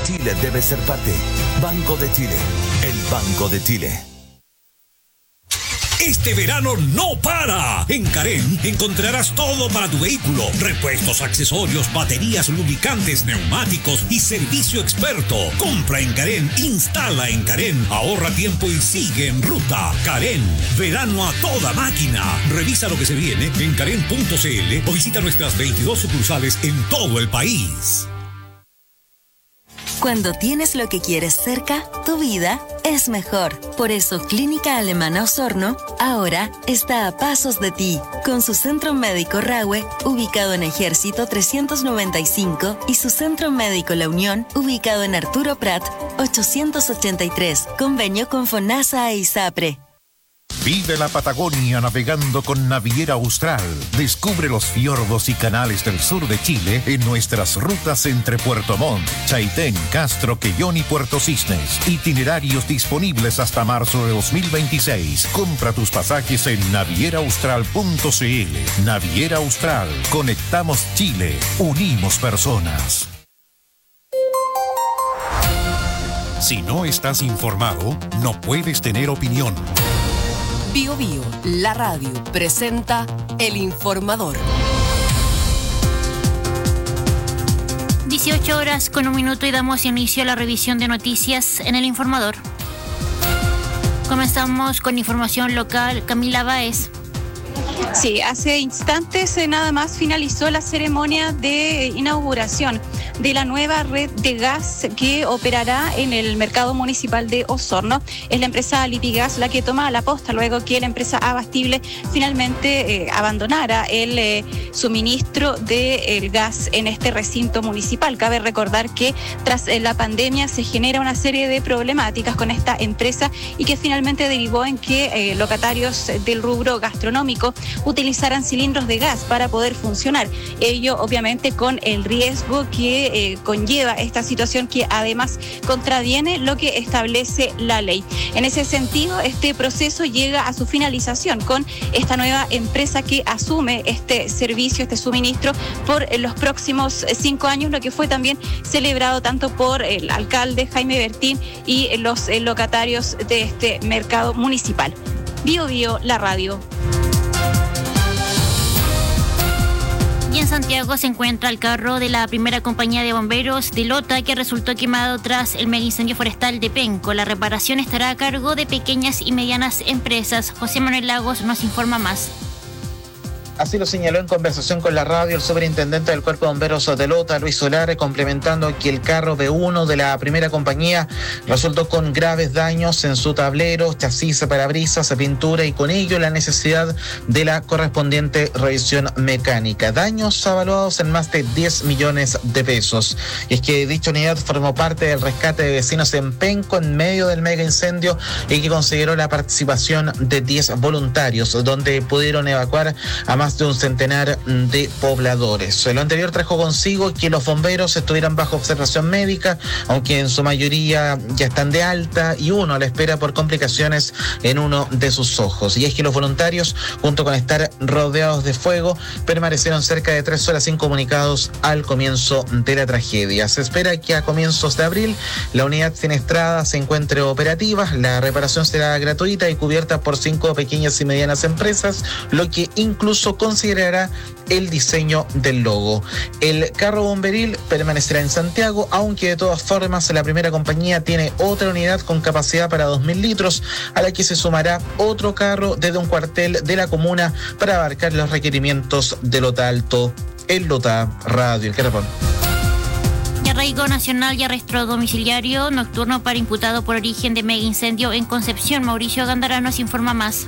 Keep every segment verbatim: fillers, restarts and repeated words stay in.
Chile debe ser parte. Banco de Chile, el Banco de Chile. Este verano no para. En Carén encontrarás todo para tu vehículo: repuestos, accesorios, baterías, lubricantes, neumáticos y servicio experto. Compra en Carén, instala en Carén, ahorra tiempo y sigue en ruta. Carén, verano a toda máquina. Revisa lo que se viene en carén punto c l o visita nuestras veintidós sucursales en todo el país. Cuando tienes lo que quieres cerca, tu vida es mejor. Por eso Clínica Alemana Osorno ahora está a pasos de ti, con su centro médico Rahue, ubicado en Ejército trescientos noventa y cinco, y su centro médico La Unión, ubicado en Arturo Prat ochocientos ochenta y tres, convenio con FONASA e ISAPRE. Vive la Patagonia navegando con Naviera Austral. Descubre los fiordos y canales del sur de Chile en nuestras rutas entre Puerto Montt, Chaitén, Castro, Quellón y Puerto Cisnes. Itinerarios disponibles hasta marzo de dos mil veintiséis. Compra tus pasajes en naviera austral punto c l. Naviera Austral. Conectamos Chile. Unimos personas. Si no estás informado, no puedes tener opinión. Bio Bio, la radio, presenta El Informador. dieciocho horas con un minuto y damos inicio a la revisión de noticias en El Informador. Comenzamos con información local. Camila Báez. Sí, hace instantes eh, nada más finalizó la ceremonia de inauguración de la nueva red de gas que operará en el mercado municipal de Osorno. Es la empresa Lipigas la que toma la posta luego que la empresa Abastible finalmente eh, abandonara el eh, suministro del gas en este recinto municipal. Cabe recordar que tras eh, la pandemia se genera una serie de problemáticas con esta empresa y que finalmente derivó en que eh, locatarios del rubro gastronómico utilizaran cilindros de gas para poder funcionar. Ello obviamente con el riesgo que eh, conlleva esta situación, que además contraviene lo que establece la ley. En ese sentido, este proceso llega a su finalización con esta nueva empresa que asume este servicio, este suministro por los próximos cinco años, lo que fue también celebrado tanto por el alcalde Jaime Bertín y los locatarios de este mercado municipal. Bio Bio, la radio. Y en Santiago se encuentra el carro de la primera compañía de bomberos de Lota, que resultó quemado tras el mega incendio forestal de Penco. La reparación estará a cargo de pequeñas y medianas empresas. José Manuel Lagos nos informa más. Así lo señaló en conversación con la radio el superintendente del Cuerpo de Bomberos de Lota, Luis Solar, complementando que el carro B uno de la primera compañía resultó con graves daños en su tablero, chasis, parabrisas, pintura, y con ello la necesidad de la correspondiente revisión mecánica. Daños avaluados en más de diez millones de pesos. Y es que dicha unidad formó parte del rescate de vecinos en Penco en medio del mega incendio y que consideró la participación de diez voluntarios, donde pudieron evacuar a más más de un centenar de pobladores. Lo anterior trajo consigo que los bomberos estuvieran bajo observación médica, aunque en su mayoría ya están de alta, y uno a la espera por complicaciones en uno de sus ojos. Y es que los voluntarios, junto con estar rodeados de fuego, permanecieron cerca de tres horas incomunicados al comienzo de la tragedia. Se espera que a comienzos de abril la unidad siniestrada se encuentre operativa. La reparación será gratuita y cubierta por cinco pequeñas y medianas empresas, lo que incluso considerará el diseño del logo. El carro bomberil permanecerá en Santiago, aunque de todas formas la primera compañía tiene otra unidad con capacidad para dos mil litros, a la que se sumará otro carro desde un cuartel de la comuna para abarcar los requerimientos de Lota Alto. El Lota Radio, el Carapón. Y arraigo nacional y arresto domiciliario nocturno para imputado por origen de mega incendio en Concepción. Mauricio Gándara nos informa más.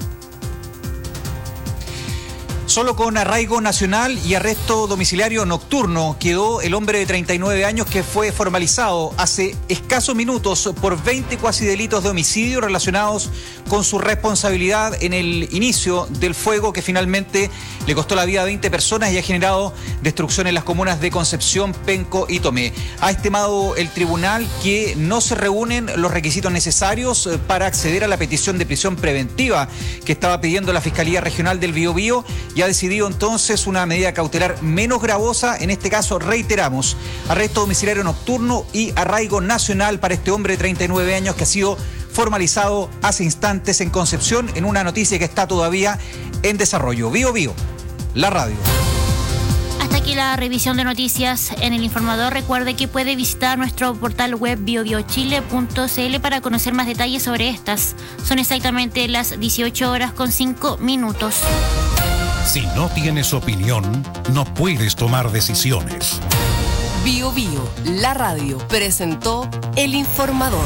Solo con arraigo nacional y arresto domiciliario nocturno quedó el hombre de treinta y nueve años que fue formalizado hace escasos minutos por veinte cuasi delitos de homicidio relacionados con su responsabilidad en el inicio del fuego que finalmente le costó la vida a veinte personas y ha generado destrucción en las comunas de Concepción, Penco y Tomé. Ha estimado el tribunal que no se reúnen los requisitos necesarios para acceder a la petición de prisión preventiva que estaba pidiendo la Fiscalía Regional del Biobío, y ha ha decidido entonces una medida cautelar menos gravosa. En este caso, reiteramos, arresto domiciliario nocturno y arraigo nacional para este hombre de treinta y nueve años que ha sido formalizado hace instantes en Concepción, en una noticia que está todavía en desarrollo. Bío Bío, la radio. Hasta aquí la revisión de noticias en El Informador. Recuerde que puede visitar nuestro portal web bio bio chile punto c l para conocer más detalles sobre estas. Son exactamente las dieciocho horas con cinco minutos. Si no tienes opinión, no puedes tomar decisiones. Bío Bío, la radio, presentó El Informador.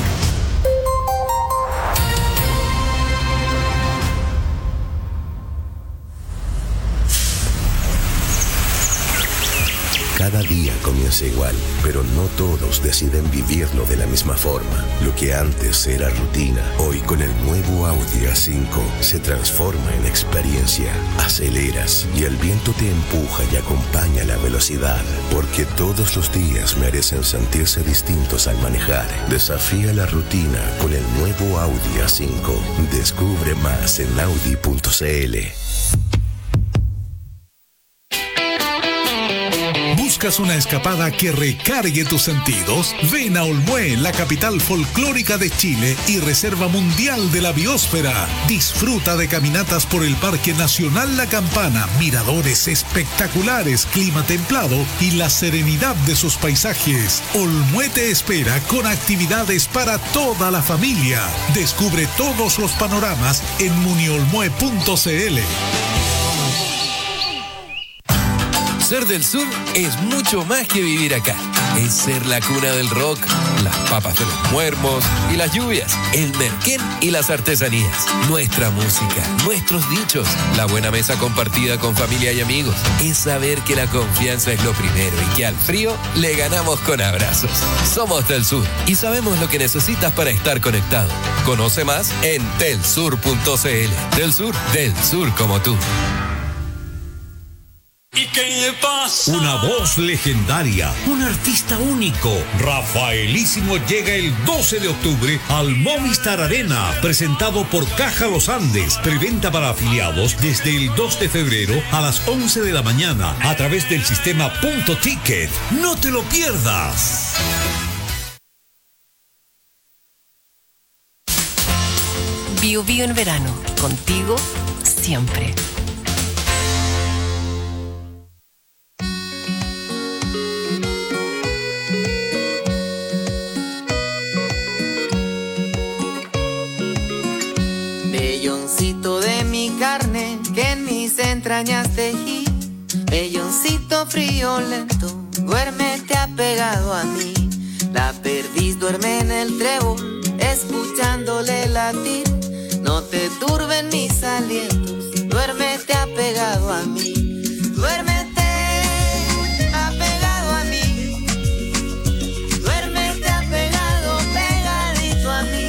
Cada día comienza igual, pero no todos deciden vivirlo de la misma forma. Lo que antes era rutina, hoy con el nuevo Audi A cinco se transforma en experiencia. Aceleras y el viento te empuja y acompaña la velocidad, porque todos los días merecen sentirse distintos al manejar. Desafía la rutina con el nuevo Audi A cinco. Descubre más en audi punto c l. ¿Buscas una escapada que recargue tus sentidos? Ven a Olmué, la capital folclórica de Chile y reserva mundial de la biosfera. Disfruta de caminatas por el Parque Nacional La Campana, miradores espectaculares, clima templado y la serenidad de sus paisajes. Olmué te espera con actividades para toda la familia. Descubre todos los panoramas en muniolmue punto c l. Ser del sur es mucho más que vivir acá. Es ser la cuna del rock, las papas de los muermos y las lluvias, el merquén y las artesanías, nuestra música, nuestros dichos, la buena mesa compartida con familia y amigos. Es saber que la confianza es lo primero y que al frío le ganamos con abrazos. Somos del sur y sabemos lo que necesitas para estar conectado. Conoce más en telsur punto c l. Del sur, del sur como tú. ¿Y qué le pasa? Una voz legendaria, un artista único. Rafaelísimo llega el doce de octubre al Movistar Arena, presentado por Caja Los Andes. Preventa para afiliados desde el dos de febrero a las once de la mañana a través del sistema Punto Ticket. No te lo pierdas. Bío Bío en verano, contigo siempre. De mi carne que en mis entrañas tejí, velloncito frío lento, duérmete apegado a mí. La perdiz duerme en el trébol, escuchándole latir. No te turben mis alientos, duérmete apegado a mí. Duérmete apegado a mí, duérmete apegado, pegadito a mí.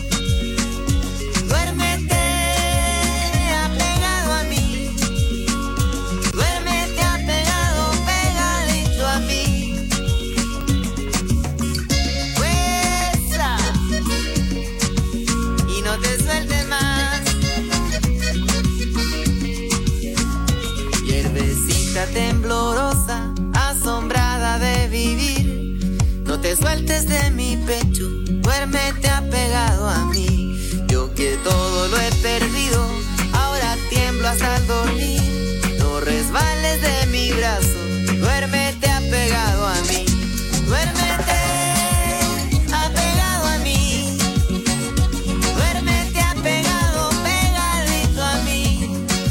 Temblorosa, asombrada de vivir, no te sueltes de mi pecho, duérmete apegado a mí. Yo que todo lo he perdido, ahora tiemblo hasta el dormir. No resbales de mi brazo, duérmete apegado a mí. Duérmete apegado a mí, duérmete apegado, pegadito a mí.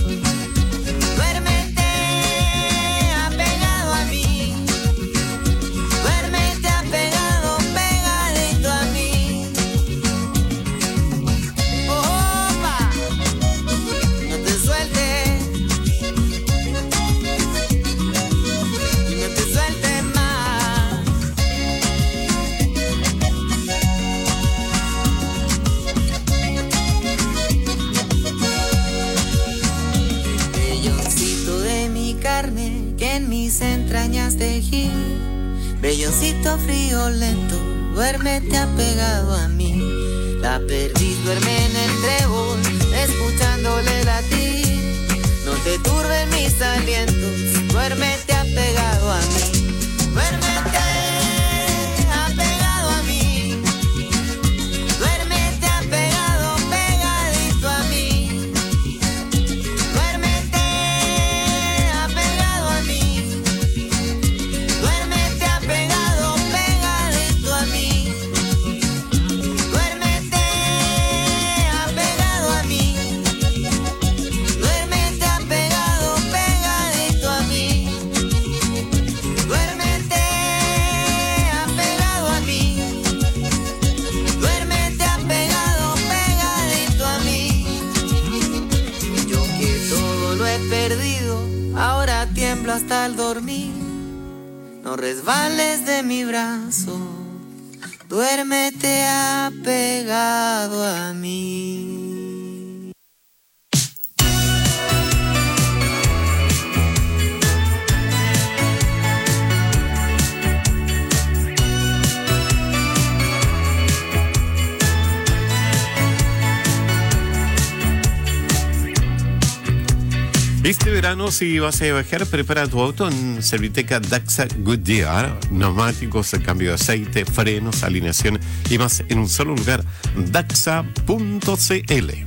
Entrañas tejí, velloncito frío lento, duérmete apegado a mí. La perdiz duerme en el trébol, escuchándole latir. No te turben mis alientos. Duérmete apegado a mí, duérmete apegado a mí, duérmete apegado, pegadito a mí, duérmete apegado a mí, duérmete apegado, pegadito a mí, duérmete apegado a mí, duérmete apegado, pegadito a mí, duérmete apegado a mí, duérmete apegado, pegadito a mí. Yo que todo lo he perdido, ahora tiemblo hasta el dormir. No resbales de mi brazo, duérmete apegado a mí. Este verano, si vas a viajar, prepara tu auto en Serviteca Daxa Goodyear. Neumáticos, cambio de aceite, frenos, alineación y más en un solo lugar. Daxa punto c l.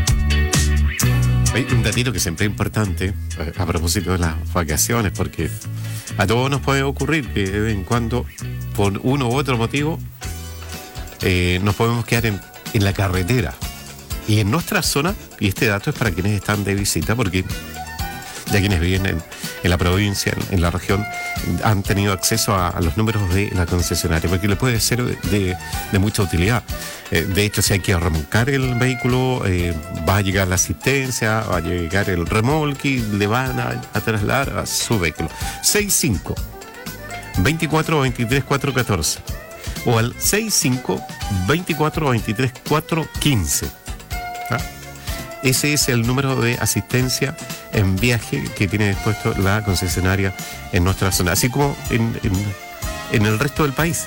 Hay un datito que siempre es importante a propósito de las vacaciones, porque a todos nos puede ocurrir que de vez en cuando, por uno u otro motivo, eh, nos podemos quedar en, en la carretera. Y en nuestra zona, y este dato es para quienes están de visita, porque ya quienes viven en, en la provincia, en, en la región, han tenido acceso a, a los números de la concesionaria, porque le puede ser de, de mucha utilidad. Eh, de hecho, si hay que remolcar el vehículo, eh, va a llegar la asistencia, va a llegar el remolque y le van a, a trasladar a su vehículo. seis cinco, veinticuatro, veintitrés, cuatro catorce o al seis cinco, veinticuatro, veintitrés, cuatro quince. ¿Ah? Ese es el número de asistencia en viaje que tiene dispuesto la concesionaria en nuestra zona, así como en, en, en el resto del país.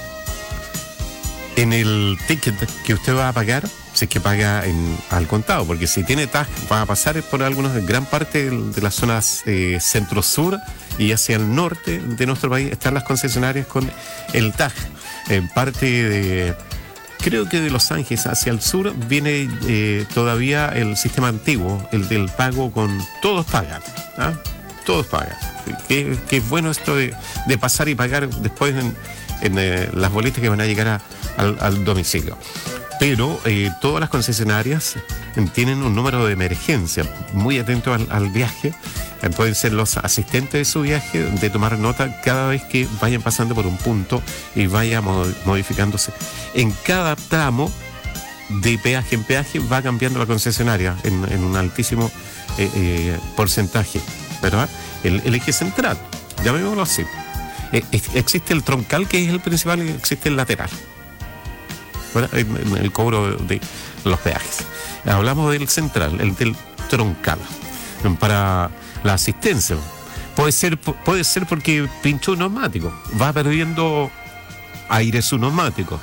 En el ticket que usted va a pagar, si es que paga en, al contado, porque si tiene T A G va a pasar por algunos, gran parte de las zonas eh, centro-sur y hacia el norte de nuestro país están las concesionarias con el T A G. En parte de... Creo que de Los Ángeles hacia el sur viene eh, todavía el sistema antiguo, el del pago con... Todos pagan, ¿ah? Todos pagan. Qué, qué bueno esto de, de pasar y pagar después en, en eh, las boletas que van a llegar a, al, al domicilio. Pero eh, todas las concesionarias tienen un número de emergencia, muy atento al, al viaje. Eh, pueden ser los asistentes de su viaje, de tomar nota cada vez que vayan pasando por un punto y vaya mod- modificándose. En cada tramo de peaje en peaje va cambiando la concesionaria en, en un altísimo eh, eh, porcentaje, ¿verdad? El, el eje central, llamémoslo así. Eh, existe el troncal, que es el principal, y existe el lateral, ¿verdad? En, en el cobro de los peajes. Hablamos del central, el del troncal. Para la asistencia, puede ser, puede ser porque pinchó un neumático, va perdiendo aire su neumático.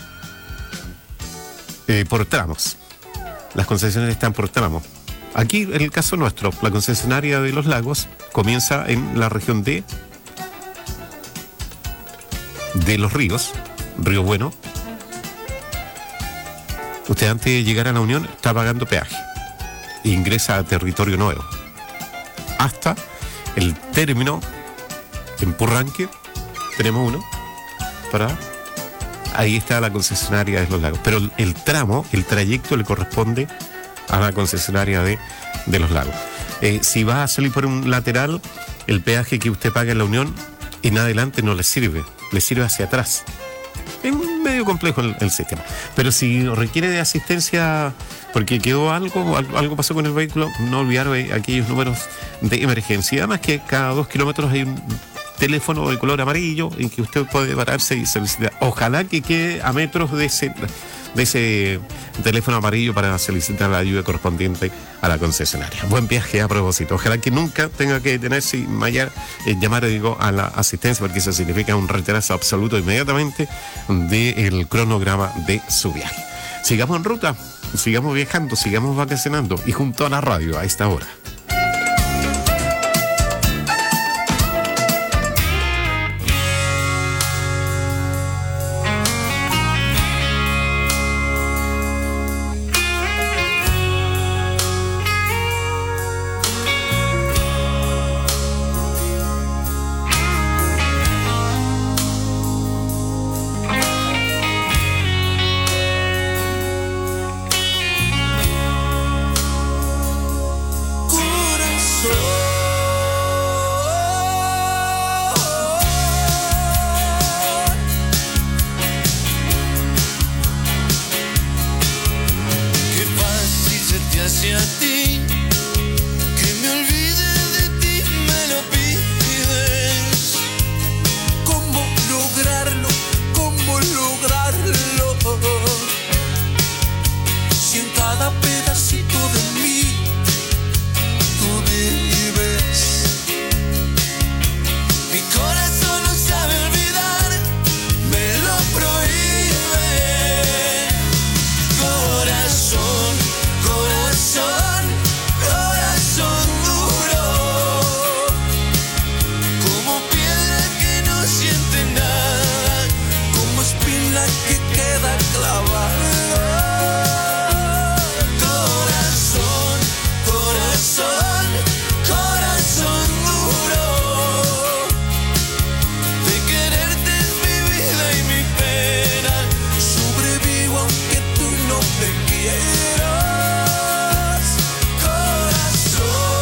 Eh, por tramos. Las concesionarias están por tramos. Aquí, en el caso nuestro, la concesionaria de Los Lagos comienza en la región de de Los Ríos, Río Bueno. Usted, antes de llegar a la Unión, está pagando peaje e ingresa a territorio nuevo hasta el término en Purranque. Tenemos uno para... Ahí está la concesionaria de Los Lagos. Pero el, el tramo, el trayecto le corresponde a la concesionaria de, de Los Lagos. Eh, si va a salir por un lateral, el peaje que usted paga en la Unión, en adelante no le sirve, le sirve hacia atrás. Es medio complejo el, el sistema. Pero si requiere de asistencia porque quedó algo, algo pasó con el vehículo, no olvidar aquellos números de emergencia. Además que cada dos kilómetros hay un teléfono de color amarillo en que usted puede pararse y solicitar. Ojalá que quede a metros de ese, de ese teléfono amarillo para solicitar la ayuda correspondiente a la concesionaria. Buen viaje a propósito. Ojalá que nunca tenga que detenerse y mallar, eh, llamar digo, a la asistencia, porque eso significa un retraso absoluto inmediatamente del cronograma de su viaje. Sigamos en ruta, sigamos viajando, sigamos vacacionando y junto a la radio a esta hora. espina que queda clavada. Corazón, corazón, corazón duro. De quererte es mi vida y mi pena. Sobrevivo aunque tú no me quieras. Corazón.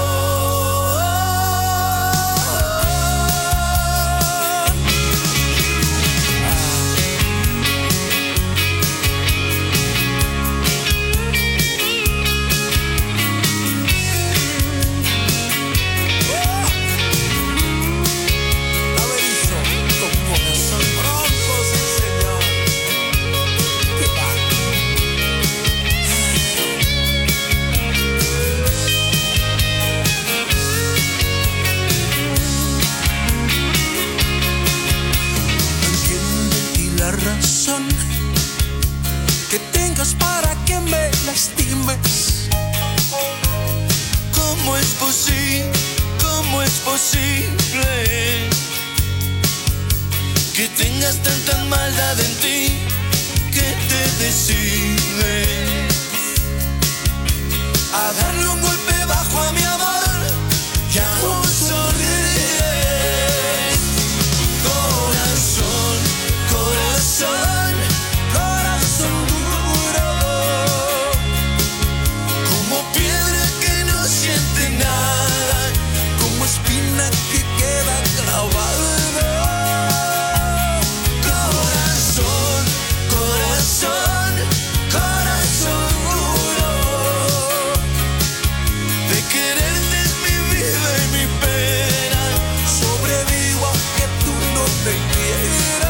Razón que tengas para que me lastimes. ¿Cómo es posible, cómo es posible que tengas tanta maldad en ti que te decides a darle un golpe bajo a mi amor y aún sonríes? Corazón, corazón, corazón duro, como piedra que no siente nada, como espina que queda clavada. Corazón, corazón, corazón duro, de quererte es mi vida y mi pena. Sobrevivo aunque tú no me quieras.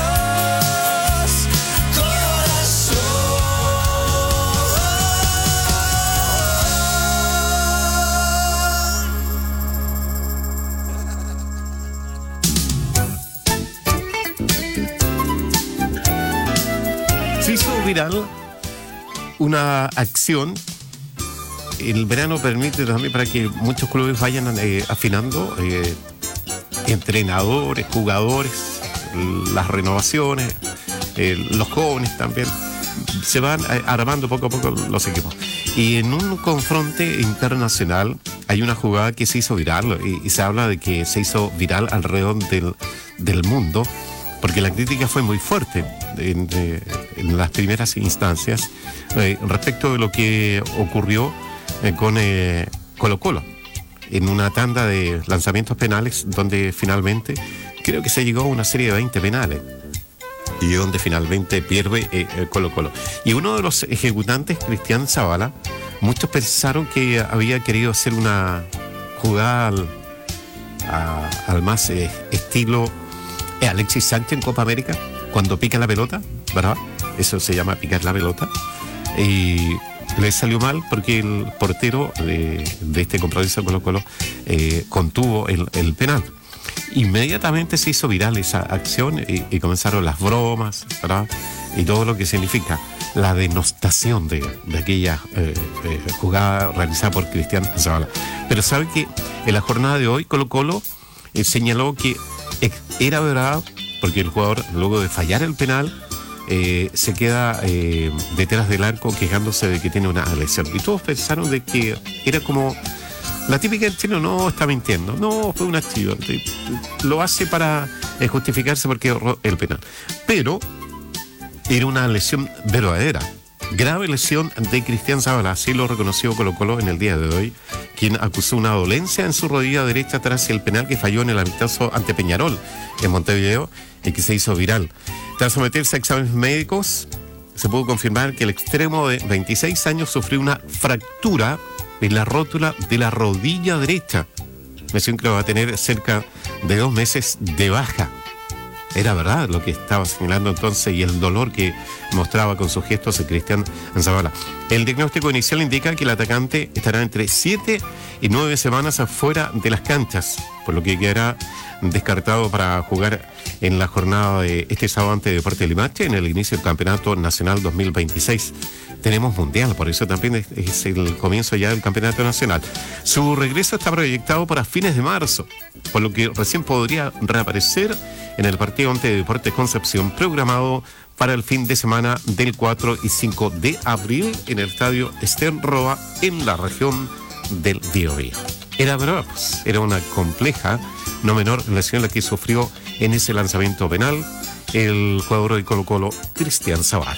Se hizo viral una acción. El verano permite también para que muchos clubes vayan eh, afinando eh, entrenadores, jugadores, las renovaciones, eh, los jóvenes también. Se van eh, armando poco a poco los equipos. Y en un confronte internacional hay una jugada que se hizo viral y, y se habla de que se hizo viral alrededor del, del mundo, porque la crítica fue muy fuerte en, eh, en las primeras instancias eh, respecto de lo que ocurrió eh, con eh, Colo-Colo en una tanda de lanzamientos penales donde finalmente creo que se llegó a una serie de veinte penales y donde finalmente pierde eh, Colo-Colo. Y uno de los ejecutantes, Cristian Zavala, muchos pensaron que había querido hacer una jugada al, a, al más eh, estilo Alexis Sánchez en Copa América, cuando pica la pelota, ¿verdad? Eso se llama picar la pelota. Y le salió mal porque el portero de, de este compromiso de Colo-Colo eh, contuvo el, el penal. Inmediatamente se hizo viral esa acción y, y comenzaron las bromas, ¿verdad? Y todo lo que significa la denostación de, de aquella eh, eh, jugada realizada por Cristian Zavala. Pero sabe que en la jornada de hoy Colo-Colo eh, señaló que era verdad, porque el jugador luego de fallar el penal eh, se queda eh, detrás del arco quejándose de que tiene una lesión. Y todos pensaron de que era como la típica del chino, no, está mintiendo, no, fue un accidente. Lo hace para eh, justificarse porque erró el penal. Pero era una lesión verdadera. Grave lesión de Cristian Zavala, así lo reconoció Colo-Colo en el día de hoy, quien acusó una dolencia en su rodilla derecha tras el penal que falló en el amistoso ante Peñarol en Montevideo y que se hizo viral. Tras someterse a exámenes médicos, se pudo confirmar que el extremo de veintiséis años sufrió una fractura en la rótula de la rodilla derecha, lesión que va a tener cerca de dos meses de baja. Era verdad lo que estaba señalando entonces y el dolor que mostraba con sus gestos el Cristian Zavala. El diagnóstico inicial indica que el atacante estará entre siete y nueve semanas afuera de las canchas, por lo que quedará descartado para jugar en la jornada de este sábado ante Deportes Limache en el inicio del Campeonato Nacional dos mil veintiséis. Tenemos mundial, por eso también es, es el comienzo ya del Campeonato Nacional. Su regreso está proyectado para fines de marzo, por lo que recién podría reaparecer en el partido ante Deportes Concepción, programado para el fin de semana del cuatro y cinco de abril en el estadio Stern Roa en la región del Biobío. Era brava, pues, era una compleja, no menor, lesión la que sufrió en ese lanzamiento penal el jugador de Colo-Colo, Cristian Zavala.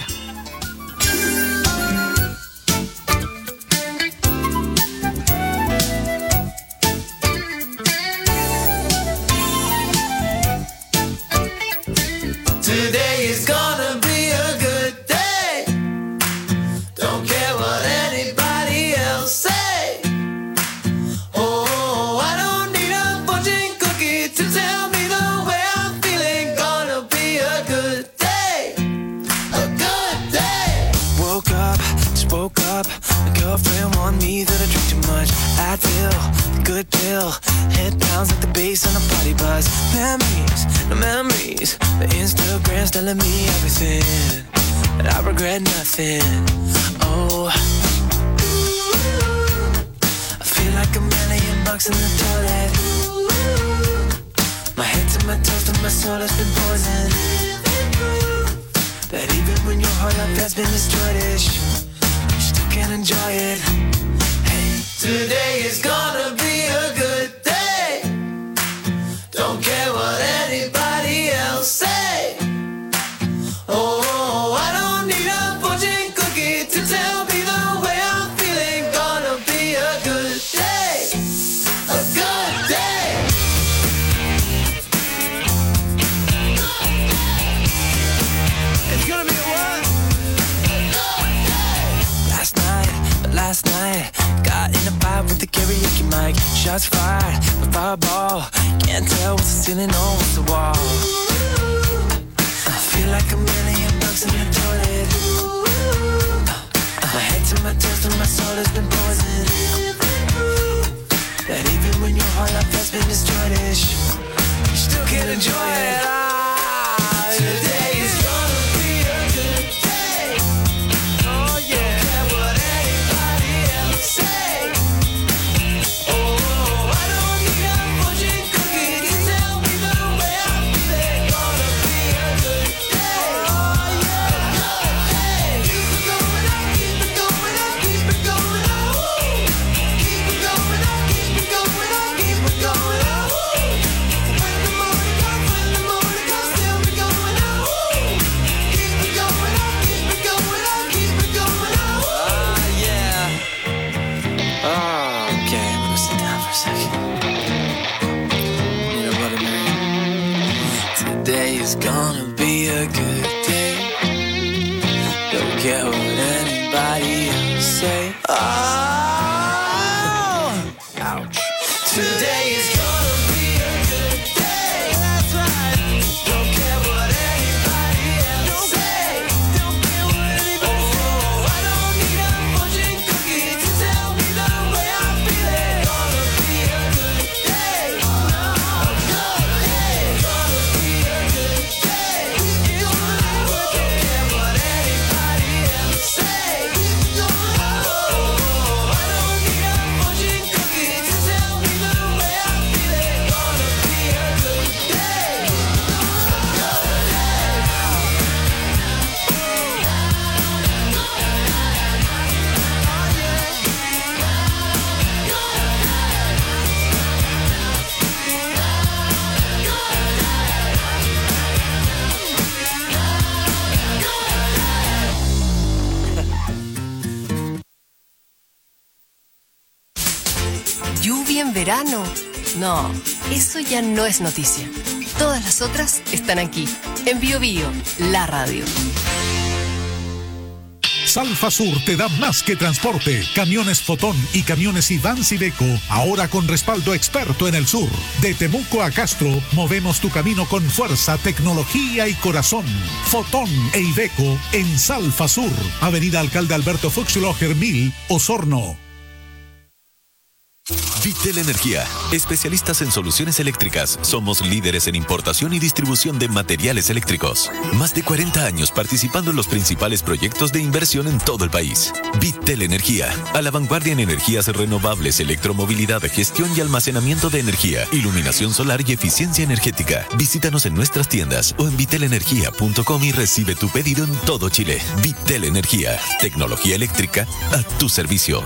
Today is gonna be a good day. Don't care what anybody else say. Oh, I don't need a fortune cookie to tell me the way I'm feeling. Gonna be a good day. A good day. Woke up, just woke up. My girlfriend warned me that I drink too much. Advil, good pill. Head pounds like the bass on a party bus. Memories, no memories. The Instagram's telling me everything, but I regret nothing. Oh, I feel like a million bucks in the toilet. My head to my toes to my soul has been poisoned. That even when your whole life has been destroyed, you still can't enjoy it. Hey, Today is gonna be a good day. Don't care what anybody else say. Oh, I don't need a fortune cookie to tell me the way I'm feeling. Gonna be a good day. A good day. it's gonna be a what? Last night, last night, got in a fight with the karaoke mic. Shots fired, a fireball. Can't tell what's the ceiling or what's the wall. I feel like a million bucks in the toilet. My head to my toes to my soul has been poisoned. That even when your whole life has been destroyed, you still can't enjoy it. Ah, Today is gonna be a good day. Oh yeah. Don't care what anybody else say. Oh, I don't need a fortune cookie to tell me the way I'm feeling. Gonna be a good day. Oh yeah. Keep it going up, keep it going up, keep it going up. Keep it going up, keep it going up, keep it going up. When the morning comes, when the morning comes, still be going up. Keep it going up, keep it going up, keep it going up. Ah, yeah. Oh, okay. I'm gonna sit down for a second. Need a Bloody Mary. Today is gonna be a good day. Don't care what anybody else say. Oh, ouch. Today is gonna be a good day. That's right. Don't care what anybody else say. Don't care what anybody say. Oh, I don't need a fortune cookie to tell me the way I'm feeling. Gonna be a good day. No, a good day. Gonna be a good day. It's gonna work. Don't care what anybody else say. Oh, I don't need a fortune cookie to tell me the way I'm feeling. Gonna be a good day. Lluvia en verano. No, eso ya no es noticia. Todas las otras están aquí, en Bio Bio, la radio. Salfasur te da más que transporte. Camiones Fotón y camiones Iván Iveco, ahora con respaldo experto en el sur. De Temuco a Castro, movemos tu camino con fuerza, tecnología y corazón. Fotón e Iveco en Salfasur, Avenida Alcalde Alberto Fuchs Loher mil, Osorno. Vitel Energía, especialistas en soluciones eléctricas. Somos líderes en importación y distribución de materiales eléctricos. Más de cuarenta años participando en los principales proyectos de inversión en todo el país. Vitel Energía, a la vanguardia en energías renovables, electromovilidad, gestión y almacenamiento de energía, iluminación solar y eficiencia energética. Visítanos en nuestras tiendas o en vitel energía punto com y recibe tu pedido en todo Chile. Vitel Energía, tecnología eléctrica a tu servicio.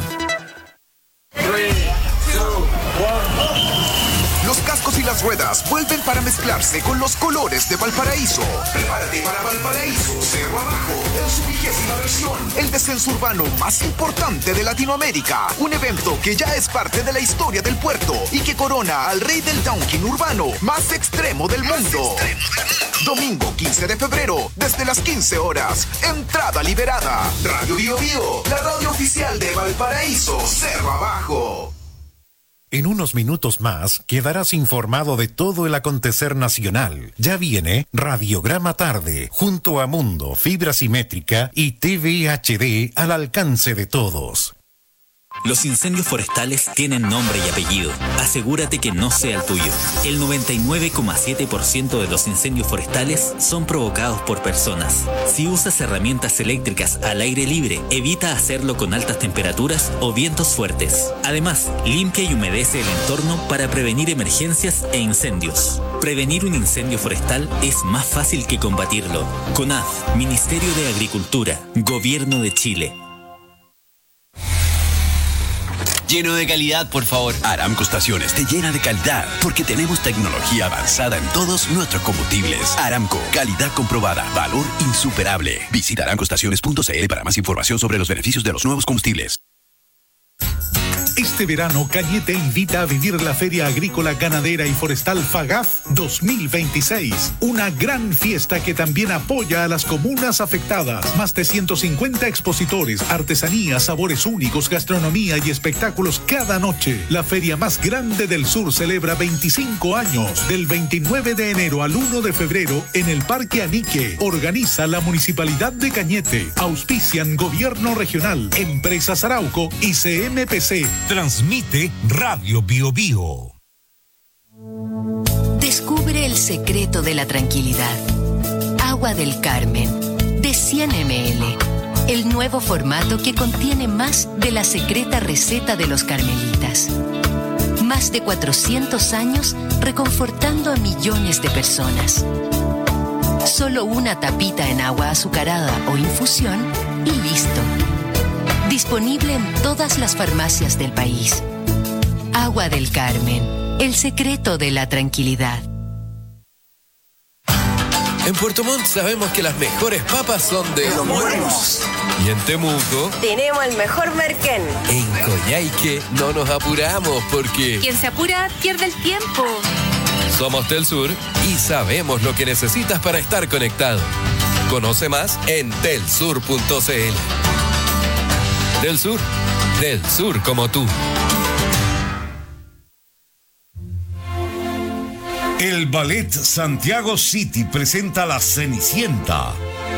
Los cascos y las ruedas vuelven para mezclarse con los colores de Valparaíso. Prepárate para Valparaíso Cerro Abajo, en su vigésima versión. El descenso urbano más importante de Latinoamérica. Un evento que ya es parte de la historia del puerto y que corona al rey del downhill urbano más extremo del mundo. Domingo quince de febrero, desde las quince horas. Entrada liberada. Radio Bio Bio, la radio oficial de Valparaíso Cerro Abajo. En unos minutos más quedarás informado de todo el acontecer nacional. Ya viene Radiograma Tarde, junto a Mundo, Fibra Simétrica y T V H D al alcance de todos. Los incendios forestales tienen nombre y apellido. Asegúrate que no sea el tuyo. El noventa y nueve coma siete por ciento de los incendios forestales son provocados por personas. Si usas herramientas eléctricas al aire libre, evita hacerlo con altas temperaturas o vientos fuertes. Además, limpia y humedece el entorno para prevenir emergencias e incendios. Prevenir un incendio forestal es más fácil que combatirlo. CONAF, Ministerio de Agricultura, Gobierno de Chile. Lleno de calidad, por favor. Aramco Estaciones te llena de calidad porque tenemos tecnología avanzada en todos nuestros combustibles. Aramco, calidad comprobada, valor insuperable. Visita aramco estaciones punto c l para más información sobre los beneficios de los nuevos combustibles. Este verano, Cañete invita a vivir la Feria Agrícola, Ganadera y Forestal FAGAF dos mil veintiséis. Una gran fiesta que también apoya a las comunas afectadas. Más de ciento cincuenta expositores, artesanías, sabores únicos, gastronomía y espectáculos cada noche. La feria más grande del sur celebra veinticinco años. Del veintinueve de enero al uno de febrero en el Parque Anique. Organiza la Municipalidad de Cañete. Auspician Gobierno Regional, Empresas Arauco y C M P C. Transmite Radio Bio Bio. Descubre el secreto de la tranquilidad. Agua del Carmen, de cien mililitros. El nuevo formato que contiene más de la secreta receta de los carmelitas. Más de cuatrocientos años reconfortando a millones de personas. Solo una tapita en agua azucarada o infusión y listo. Disponible en todas las farmacias del país. Agua del Carmen, el secreto de la tranquilidad. En Puerto Montt sabemos que las mejores papas son de Los Muermos. Y en Temuco, tenemos el mejor merquén. en Coyhaique, no nos apuramos porque Quien se apura pierde el tiempo. somos del sur y sabemos lo que necesitas para estar conectado. Conoce más en telsur punto c l. Del sur, del sur como tú. El Ballet Santiago City presenta La Cenicienta.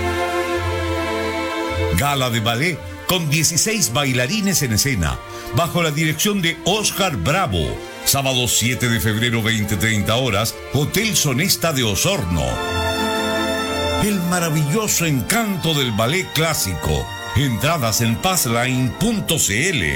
Gala de ballet con dieciséis bailarines en escena, bajo la dirección de Oscar Bravo. Sábado siete de febrero, veinte treinta horas, Hotel Sonesta de Osorno. El maravilloso encanto del ballet clásico. Entradas en passline punto c l.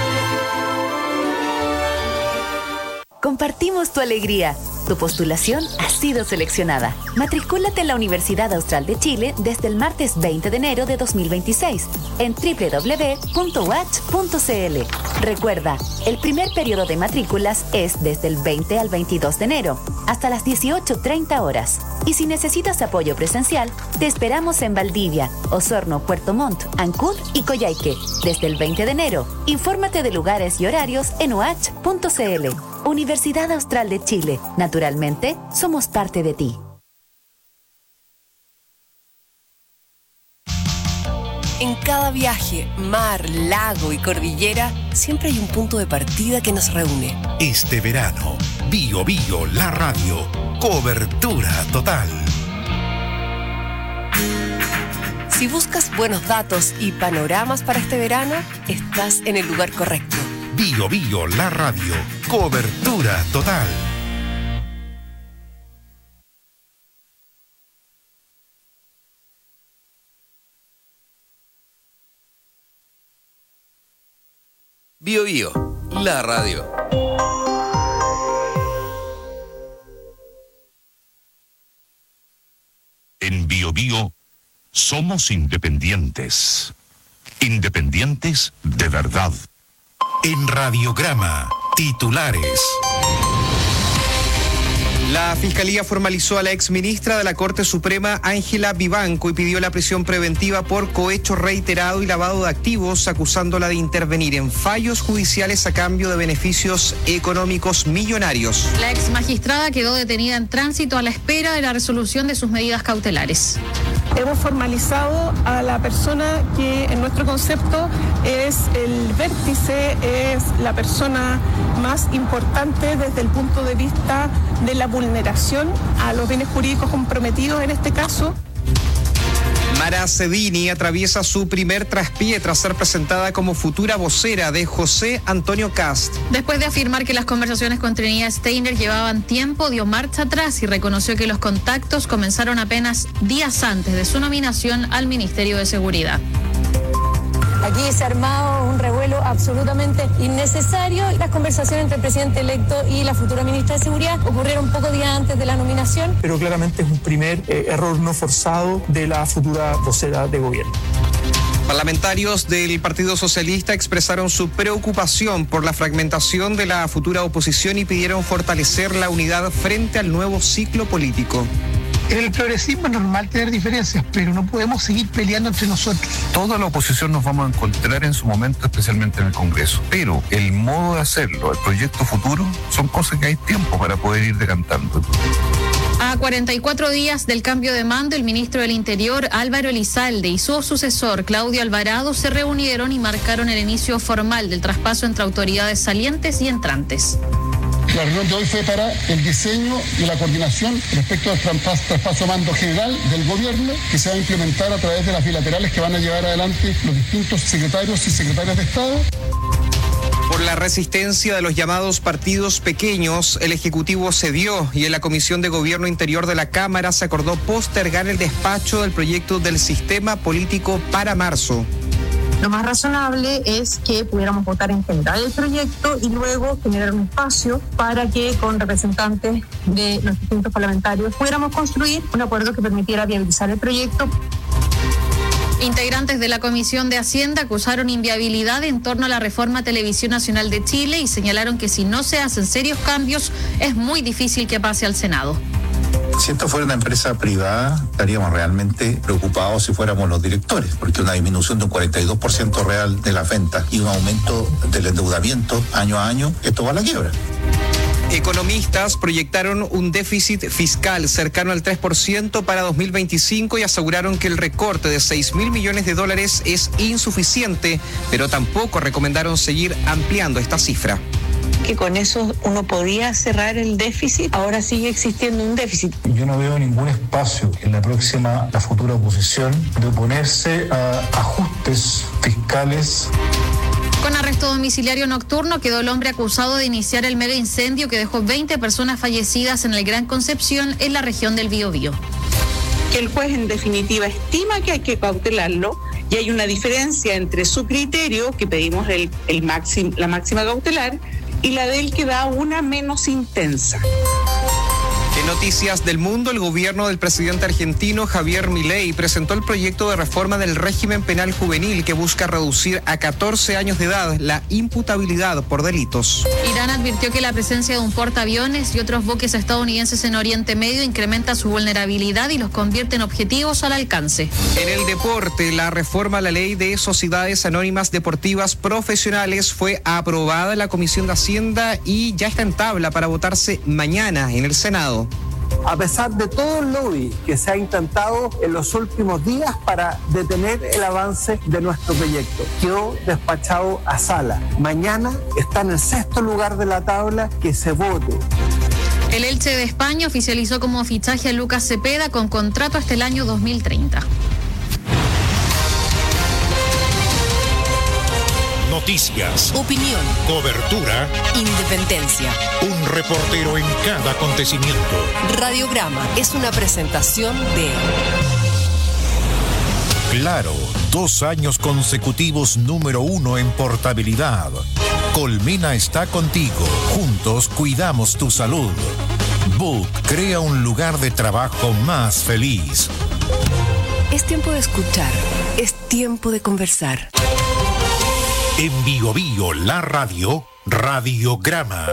Compartimos tu alegría. Tu postulación ha sido seleccionada. Matricúlate en la Universidad Austral de Chile desde el martes veinte de enero de dos mil veintiséis en doble u doble u doble u punto u a c h punto c l. Recuerda, el primer periodo de matrículas es desde el veinte al veintidós de enero, hasta las dieciocho treinta horas. Y si necesitas apoyo presencial, te esperamos en Valdivia, Osorno, Puerto Montt, Ancud y Coyhaique desde el veinte de enero. Infórmate de lugares y horarios en u a c h punto c l. Universidad Austral de Chile. Naturalmente, somos parte de ti. En cada viaje, mar, lago y cordillera, siempre hay un punto de partida que nos reúne. Este verano, Bio Bio, la radio. Cobertura total. Si buscas buenos datos y panoramas para este verano, estás en el lugar correcto. Bio Bio, la radio. Cobertura total. Bio Bio, la radio. En Bio Bio somos independientes. Independientes de verdad. En Radiograma, titulares. La Fiscalía formalizó a la exministra de la Corte Suprema, Ángela Vivanco, y pidió la prisión preventiva por cohecho reiterado y lavado de activos, acusándola de intervenir en fallos judiciales a cambio de beneficios económicos millonarios. La ex magistrada quedó detenida en tránsito a la espera de la resolución de sus medidas cautelares. Hemos formalizado a la persona que en nuestro concepto es el vértice, es la persona más importante desde el punto de vista de la vulneración a los bienes jurídicos comprometidos en este caso. Mara Cedini atraviesa su primer traspié tras ser presentada como futura vocera de José Antonio Kast. Después de afirmar que las conversaciones con Trinidad Steiner llevaban tiempo, dio marcha atrás y reconoció que los contactos comenzaron apenas días antes de su nominación al Ministerio de Seguridad. Aquí se ha armado un revuelo absolutamente innecesario. Las conversaciones entre el presidente electo y la futura ministra de Seguridad ocurrieron poco días antes de la nominación. Pero claramente es un primer eh, error no forzado de la futura vocera de gobierno. Parlamentarios del Partido Socialista expresaron su preocupación por la fragmentación de la futura oposición y pidieron fortalecer la unidad frente al nuevo ciclo político. En el progresismo es normal tener diferencias, pero no podemos seguir peleando entre nosotros. Toda la oposición nos vamos a encontrar en su momento, especialmente en el Congreso. Pero el modo de hacerlo, el proyecto futuro, son cosas que hay tiempo para poder ir decantando. A cuarenta y cuatro días del cambio de mando, el ministro del Interior, Álvaro Elizalde, y su sucesor, Claudio Alvarado, se reunieron y marcaron el inicio formal del traspaso entre autoridades salientes y entrantes. La reunión de hoy fue para el diseño y la coordinación respecto al traspaso, traspaso mando general del gobierno que se va a implementar a través de las bilaterales que van a llevar adelante los distintos secretarios y secretarias de Estado. Por la resistencia de los llamados partidos pequeños, el Ejecutivo cedió y en la Comisión de Gobierno Interior de la Cámara se acordó postergar el despacho del proyecto del sistema político para marzo. Lo más razonable es que pudiéramos votar en general el proyecto y luego generar un espacio para que con representantes de los distintos parlamentarios pudiéramos construir un acuerdo que permitiera viabilizar el proyecto. Integrantes de la Comisión de Hacienda acusaron inviabilidad en torno a la reforma a Televisión Nacional de Chile y señalaron que si no se hacen serios cambios es muy difícil que pase al Senado. Si esto fuera una empresa privada, estaríamos realmente preocupados si fuéramos los directores, porque una disminución de un cuarenta y dos por ciento real de las ventas y un aumento del endeudamiento año a año, esto va a la quiebra. Economistas proyectaron un déficit fiscal cercano al tres por ciento para dos mil veinticinco y aseguraron que el recorte de seis mil millones de dólares es insuficiente, pero tampoco recomendaron seguir ampliando esta cifra. Que con eso uno podía cerrar el déficit, ahora sigue existiendo un déficit. Yo no veo ningún espacio en la próxima, la futura oposición, de oponerse a ajustes fiscales. Con arresto domiciliario nocturno quedó el hombre acusado de iniciar el mega incendio que dejó veinte personas fallecidas en el Gran Concepción, en la región del Biobío. Que el juez en definitiva estima que hay que cautelarlo y hay una diferencia entre su criterio, que pedimos el, el máxim, la máxima cautelar, y la de él que da una menos intensa. En noticias del mundo, el gobierno del presidente argentino Javier Milei presentó el proyecto de reforma del régimen penal juvenil que busca reducir a catorce años de edad la imputabilidad por delitos. Irán advirtió que la presencia de un portaaviones y otros buques estadounidenses en Oriente Medio incrementa su vulnerabilidad y los convierte en objetivos al alcance. En el deporte, la reforma a la ley de sociedades anónimas deportivas profesionales fue aprobada en la Comisión de Hacienda y ya está en tabla para votarse mañana en el Senado. A pesar de todo el lobby que se ha intentado en los últimos días para detener el avance de nuestro proyecto, quedó despachado a sala. Mañana está en el sexto lugar de la tabla, que se vote. El Elche de España oficializó como fichaje a Lucas Cepeda con contrato hasta el año dos mil treinta. Noticias, Opinión, cobertura, independencia. un reportero en cada acontecimiento. Radiograma es una presentación de Claro, dos años consecutivos número uno en portabilidad. Colmena está contigo. Juntos cuidamos tu salud. Book crea un lugar de trabajo más feliz. Es tiempo de escuchar, es tiempo de conversar. En Bio Bio, la radio, Radiograma.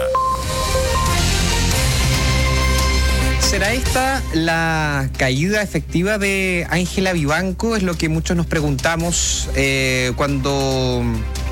¿Será esta la caída efectiva de Ángela Vivanco? Es lo que muchos nos preguntamos eh, cuando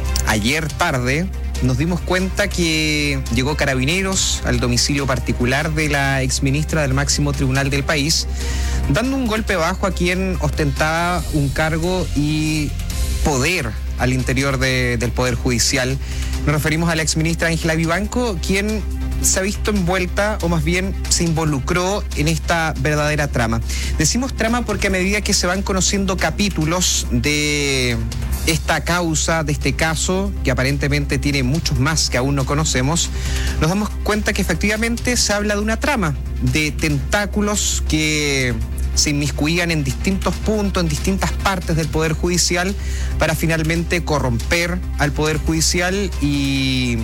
ayer tarde nos dimos cuenta que llegó Carabineros al domicilio particular de la exministra del máximo tribunal del país, dando un golpe bajo a quien ostentaba un cargo y poder al interior de, del Poder Judicial. Nos referimos a la exministra Ángela Vivanco, quien se ha visto envuelta, o más bien se involucró en esta verdadera trama. Decimos trama porque a medida que se van conociendo capítulos de esta causa, de este caso, que aparentemente tiene muchos más que aún no conocemos, nos damos cuenta que efectivamente se habla de una trama, de tentáculos que se inmiscuían en distintos puntos, en distintas partes del Poder Judicial, para finalmente corromper al Poder Judicial y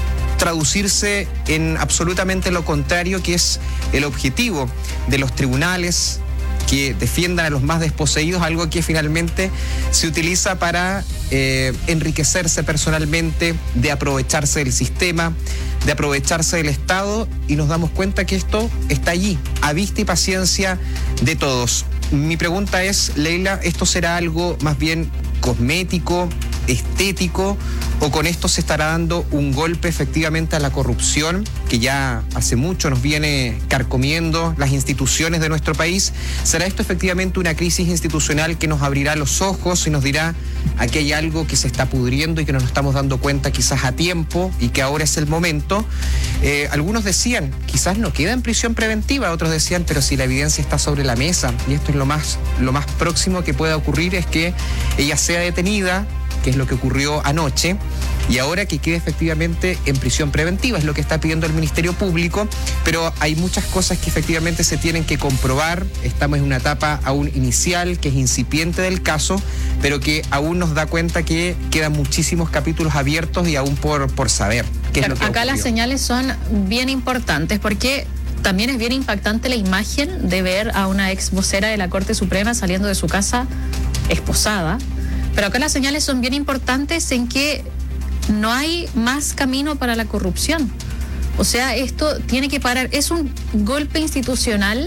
traducirse en absolutamente lo contrario, que es el objetivo de los tribunales, que defiendan a los más desposeídos, algo que finalmente se utiliza para eh, enriquecerse personalmente, de aprovecharse del sistema, de aprovecharse del Estado, y nos damos cuenta que esto está allí, a vista y paciencia de todos. Mi pregunta es, Leila, ¿esto será algo más bien cosmético, estético, o con esto se estará dando un golpe efectivamente a la corrupción que ya hace mucho nos viene carcomiendo las instituciones de nuestro país? ¿Será esto efectivamente una crisis institucional que nos abrirá los ojos y nos dirá aquí hay algo que se está pudriendo y que no nos estamos dando cuenta quizás a tiempo y que ahora es el momento? Eh, algunos decían, quizás no queda en prisión preventiva, otros decían, pero si la evidencia está sobre la mesa, y esto es lo más, lo más próximo que pueda ocurrir, es que ella sea detenida, que es lo que ocurrió anoche, y ahora que quede efectivamente en prisión preventiva, es lo que está pidiendo el Ministerio Público, pero hay muchas cosas que efectivamente se tienen que comprobar. Estamos en una etapa aún inicial, que es incipiente del caso, pero que aún nos da cuenta que quedan muchísimos capítulos abiertos y aún por, por saber qué es lo que Acá ocurrió. las señales son bien importantes, porque también es bien impactante la imagen de ver a una ex vocera de la Corte Suprema saliendo de su casa esposada. Pero acá las señales son bien importantes en que no hay más camino para la corrupción. O sea, esto tiene que parar. Es un golpe institucional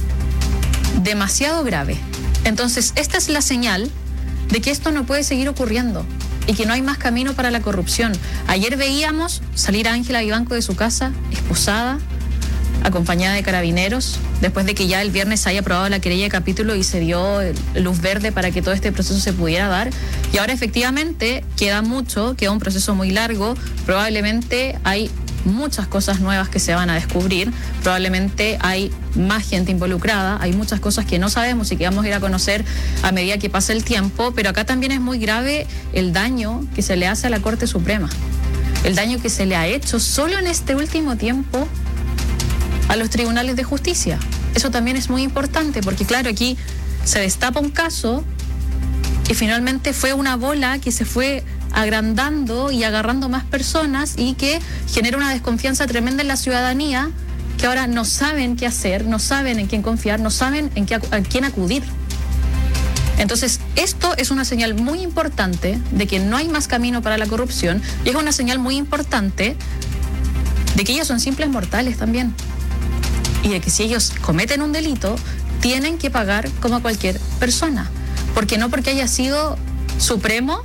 demasiado grave. Entonces, esta es la señal de que esto no puede seguir ocurriendo y que no hay más camino para la corrupción. Ayer veíamos salir a Ángela Vivanco de su casa, esposada, acompañada de Carabineros, después de que ya el viernes haya aprobado la querella de capítulo y se dio luz verde para que todo este proceso se pudiera dar. Y ahora efectivamente queda mucho, queda un proceso muy largo, probablemente hay muchas cosas nuevas que se van a descubrir, probablemente hay más gente involucrada, hay muchas cosas que no sabemos y que vamos a ir a conocer a medida que pase el tiempo, pero acá también es muy grave el daño que se le hace a la Corte Suprema, el daño que se le ha hecho solo en este último tiempo a los tribunales de justicia. Eso también es muy importante, porque claro, aquí se destapa un caso y finalmente fue una bola que se fue agrandando y agarrando más personas y que genera una desconfianza tremenda en la ciudadanía, que ahora no saben qué hacer, no saben en quién confiar, no saben en qué, a quién acudir. Entonces, esto es una señal muy importante de que no hay más camino para la corrupción, y es una señal muy importante de que ellos son simples mortales también, y de que si ellos cometen un delito, tienen que pagar como cualquier persona, porque no porque haya sido supremo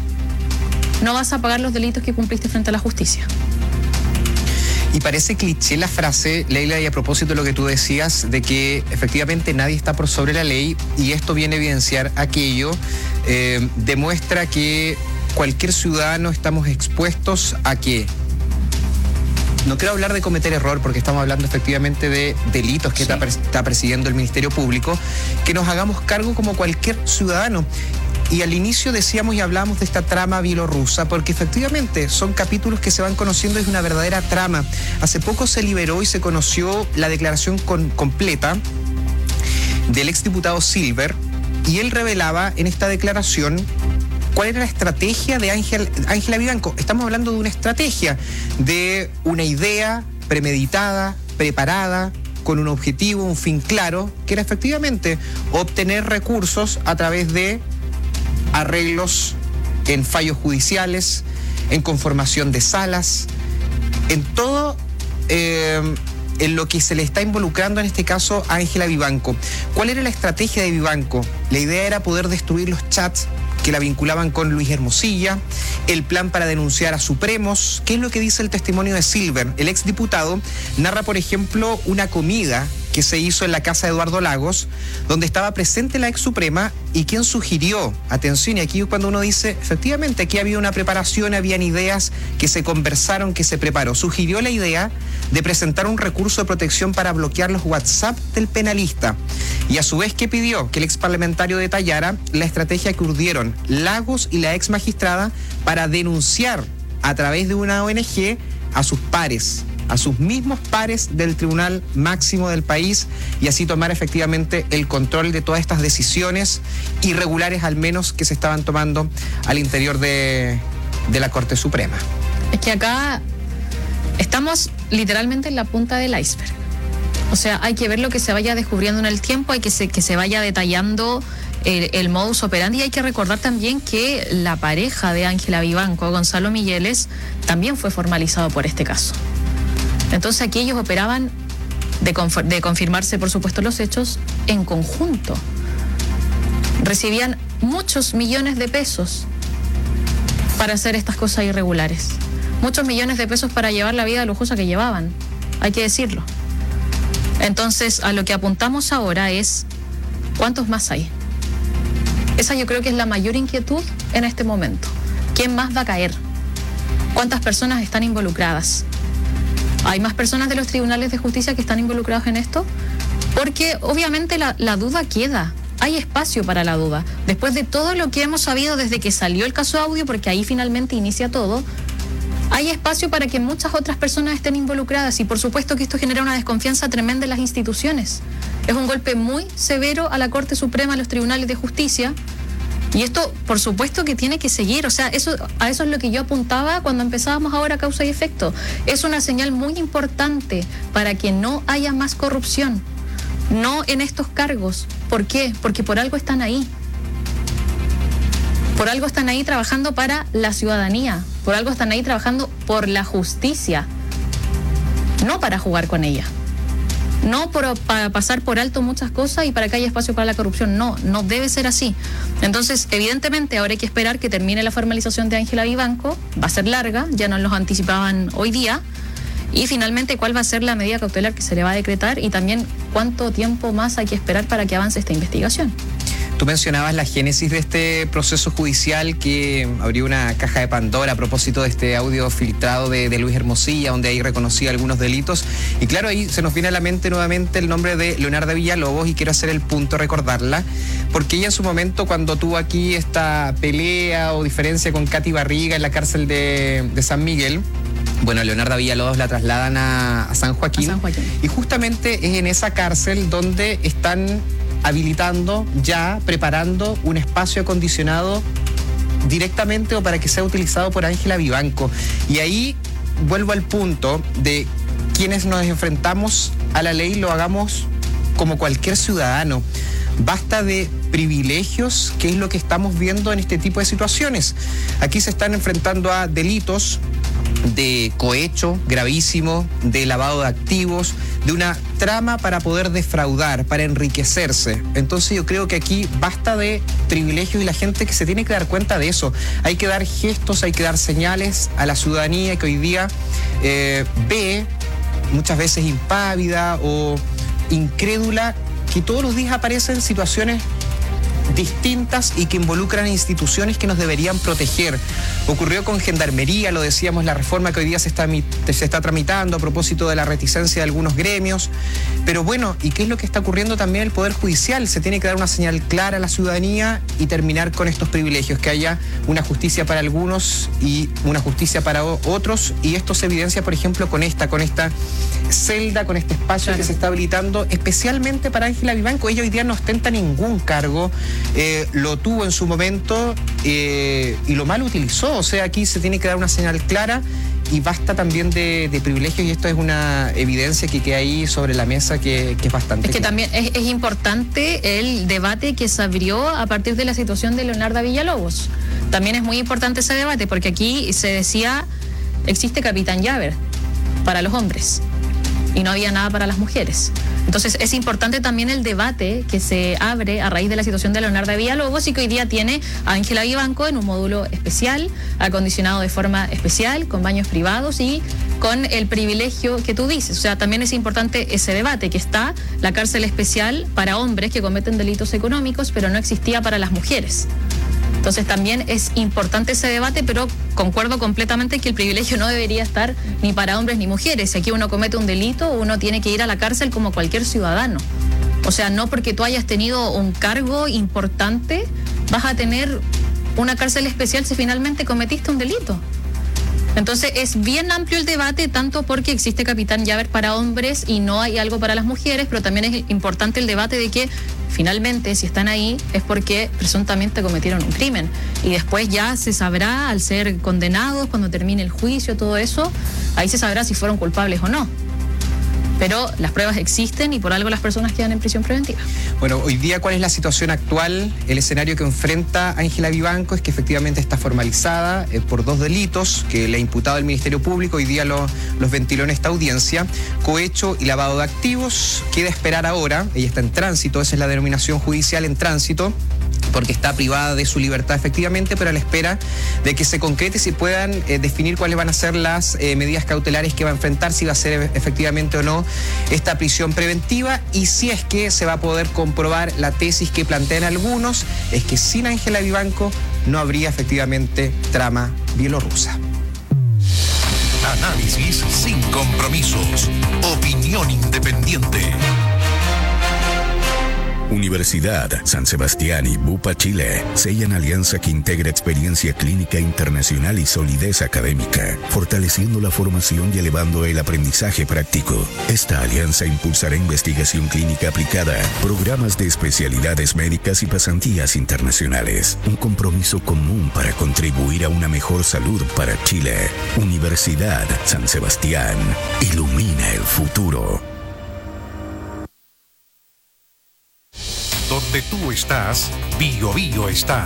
no vas a pagar los delitos que cumpliste frente a la justicia. Y parece cliché la frase, Leila, y a propósito de lo que tú decías, de que efectivamente nadie está por sobre la ley, y esto viene a evidenciar aquello, eh, demuestra que cualquier ciudadano estamos expuestos a que, no quiero hablar de cometer error, porque estamos hablando efectivamente de delitos que sí. está, está persiguiendo el Ministerio Público, que nos hagamos cargo como cualquier ciudadano. Y al inicio decíamos y hablábamos de esta trama bielorrusa, porque efectivamente son capítulos que se van conociendo, es una verdadera trama. Hace poco se liberó y se conoció la declaración con, completa del exdiputado Silver, y él revelaba en esta declaración cuál era la estrategia de Ángel, Ángela Vivanco. Estamos hablando de una estrategia, de una idea premeditada, preparada, con un objetivo, un fin claro, que era efectivamente obtener recursos a través de arreglos en fallos judiciales, en conformación de salas, en todo eh, en lo que se le está involucrando en este caso a Ángela Vivanco. ¿Cuál era la estrategia de Vivanco? La idea era poder destruir los chats que la vinculaban con Luis Hermosilla, el plan para denunciar a Supremos. ¿Qué es lo que dice el testimonio de Silver? El exdiputado narra, por ejemplo, una comida que se hizo en la casa de Eduardo Lagos, donde estaba presente la ex Suprema y quien sugirió, atención, y aquí cuando uno dice, efectivamente, aquí había una preparación, habían ideas que se conversaron, que se preparó, sugirió la idea de presentar un recurso de protección para bloquear los WhatsApp del penalista. Y a su vez, ¿qué pidió? Que el ex parlamentario detallara la estrategia que urdieron Lagos y la ex magistrada para denunciar a través de una O N G a sus pares, a sus mismos pares del Tribunal Máximo del país, y así tomar efectivamente el control de todas estas decisiones irregulares, al menos, que se estaban tomando al interior de, de la Corte Suprema. Es que acá estamos literalmente en la punta del iceberg. O sea, hay que ver lo que se vaya descubriendo en el tiempo, hay que se, que se vaya detallando el, el modus operandi, y hay que recordar también que la pareja de Ángela Vivanco, Gonzalo Migueles, también fue formalizado por este caso. Entonces aquí ellos operaban, de, conf- de confirmarse por supuesto los hechos, en conjunto. Recibían muchos millones de pesos para hacer estas cosas irregulares. Muchos millones de pesos para llevar la vida lujosa que llevaban, hay que decirlo. Entonces, a lo que apuntamos ahora es, ¿cuántos más hay? Esa yo creo que es la mayor inquietud en este momento. ¿Quién más va a caer? ¿Cuántas personas están involucradas? ¿Hay más personas de los tribunales de justicia que están involucrados en esto? Porque obviamente la, la duda queda. Hay espacio para la duda. Después de todo lo que hemos sabido desde que salió el caso Audio, porque ahí finalmente inicia todo, hay espacio para que muchas otras personas estén involucradas, y por supuesto que esto genera una desconfianza tremenda en las instituciones. Es un golpe muy severo a la Corte Suprema, a los tribunales de justicia, y esto por supuesto que tiene que seguir. O sea, eso, a eso es lo que yo apuntaba cuando empezábamos ahora Causa y Efecto. Es una señal muy importante para que no haya más corrupción, no en estos cargos. ¿Por qué? Porque por algo están ahí. Por algo están ahí trabajando para la ciudadanía, por algo están ahí trabajando por la justicia, no para jugar con ella, no por, para pasar por alto muchas cosas y para que haya espacio para la corrupción. No, no debe ser así. Entonces, evidentemente, ahora hay que esperar que termine la formalización de Ángela Vivanco, va a ser larga, ya nos lo anticipaban hoy día, y finalmente cuál va a ser la medida cautelar que se le va a decretar, y también cuánto tiempo más hay que esperar para que avance esta investigación. Tú mencionabas la génesis de este proceso judicial que abrió una caja de Pandora a propósito de este audio filtrado de, de Luis Hermosilla, donde ahí reconocía algunos delitos. Y claro, ahí se nos viene a la mente nuevamente el nombre de Leonarda Villalobos, y quiero hacer el punto, recordarla, porque ella en su momento, cuando tuvo aquí esta pelea o diferencia con Katy Barriga en la cárcel de, de San Miguel, bueno, Leonarda Villalobos la trasladan a, a San Joaquín, a San Joaquín, y justamente es en esa cárcel donde están habilitando, ya preparando un espacio acondicionado directamente o para que sea utilizado por Ángela Vivanco. Y ahí vuelvo al punto de quienes nos enfrentamos a la ley, lo hagamos como cualquier ciudadano. Basta de privilegios, que es lo que estamos viendo en este tipo de situaciones. Aquí se están enfrentando a delitos de cohecho gravísimo, de lavado de activos, de una trama para poder defraudar, para enriquecerse. Entonces yo creo que aquí basta de privilegios, y la gente que se tiene que dar cuenta de eso. Hay que dar gestos, hay que dar señales a la ciudadanía que hoy día eh, ve, muchas veces impávida o incrédula, que todos los días aparecen situaciones distintas y que involucran instituciones que nos deberían proteger. Ocurrió con Gendarmería, lo decíamos, la reforma que hoy día se está, se está tramitando a propósito de la reticencia de algunos gremios. Pero bueno, ¿y qué es lo que está ocurriendo también en el Poder Judicial? Se tiene que dar una señal clara a la ciudadanía y terminar con estos privilegios, que haya una justicia para algunos y una justicia para otros. Y esto se evidencia, por ejemplo, con esta, con esta celda, con este espacio claro. que se está habilitando especialmente para Ángela Vivanco. Ella hoy día no ostenta ningún cargo. Eh, lo tuvo en su momento eh, y lo mal utilizó. O sea, aquí se tiene que dar una señal clara y basta también de, de privilegios, y esto es una evidencia que queda ahí sobre la mesa que, que es bastante Es que clara. también es, es importante el debate que se abrió a partir de la situación de Leonarda Villalobos. También es muy importante ese debate porque aquí se decía, existe Capitán Llaver para los hombres y no había nada para las mujeres. Entonces es importante también el debate que se abre a raíz de la situación de Leonarda Villalobos y que hoy día tiene a Ángela Vivanco en un módulo especial, acondicionado de forma especial, con baños privados y con el privilegio que tú dices. O sea, también es importante ese debate, que está la cárcel especial para hombres que cometen delitos económicos, pero no existía para las mujeres. Entonces también es importante ese debate, pero concuerdo completamente que el privilegio no debería estar ni para hombres ni mujeres. Si aquí uno comete un delito, uno tiene que ir a la cárcel como cualquier ciudadano. O sea, no porque tú hayas tenido un cargo importante, vas a tener una cárcel especial si finalmente cometiste un delito. Entonces es bien amplio el debate, tanto porque existe Capitán Llaver para hombres y no hay algo para las mujeres, pero también es importante el debate de que finalmente si están ahí es porque presuntamente cometieron un crimen y después ya se sabrá al ser condenados, cuando termine el juicio, todo eso, ahí se sabrá si fueron culpables o no. Pero las pruebas existen y por algo las personas quedan en prisión preventiva. Bueno, hoy día, ¿cuál es la situación actual? El escenario que enfrenta Ángela Vivanco es que efectivamente está formalizada eh, por dos delitos que le ha imputado el Ministerio Público. Hoy día lo, los ventiló en esta audiencia: cohecho y lavado de activos. Queda esperar ahora, ella está en tránsito, esa es la denominación judicial, en tránsito, porque está privada de su libertad efectivamente, pero a la espera de que se concrete y se puedan eh, definir cuáles van a ser las eh, medidas cautelares que va a enfrentar, si va a ser efectivamente o no esta prisión preventiva, y si es que se va a poder comprobar la tesis que plantean algunos, es que sin Ángela Vivanco no habría efectivamente trama bielorrusa. Análisis sin compromisos. Opinión independiente. Universidad San Sebastián y Bupa Chile sellan alianza que integra experiencia clínica internacional y solidez académica, fortaleciendo la formación y elevando el aprendizaje práctico. Esta alianza impulsará investigación clínica aplicada, programas de especialidades médicas y pasantías internacionales. Un compromiso común para contribuir a una mejor salud para Chile. Universidad San Sebastián. Ilumina el futuro. Donde tú estás, Bio Bio está.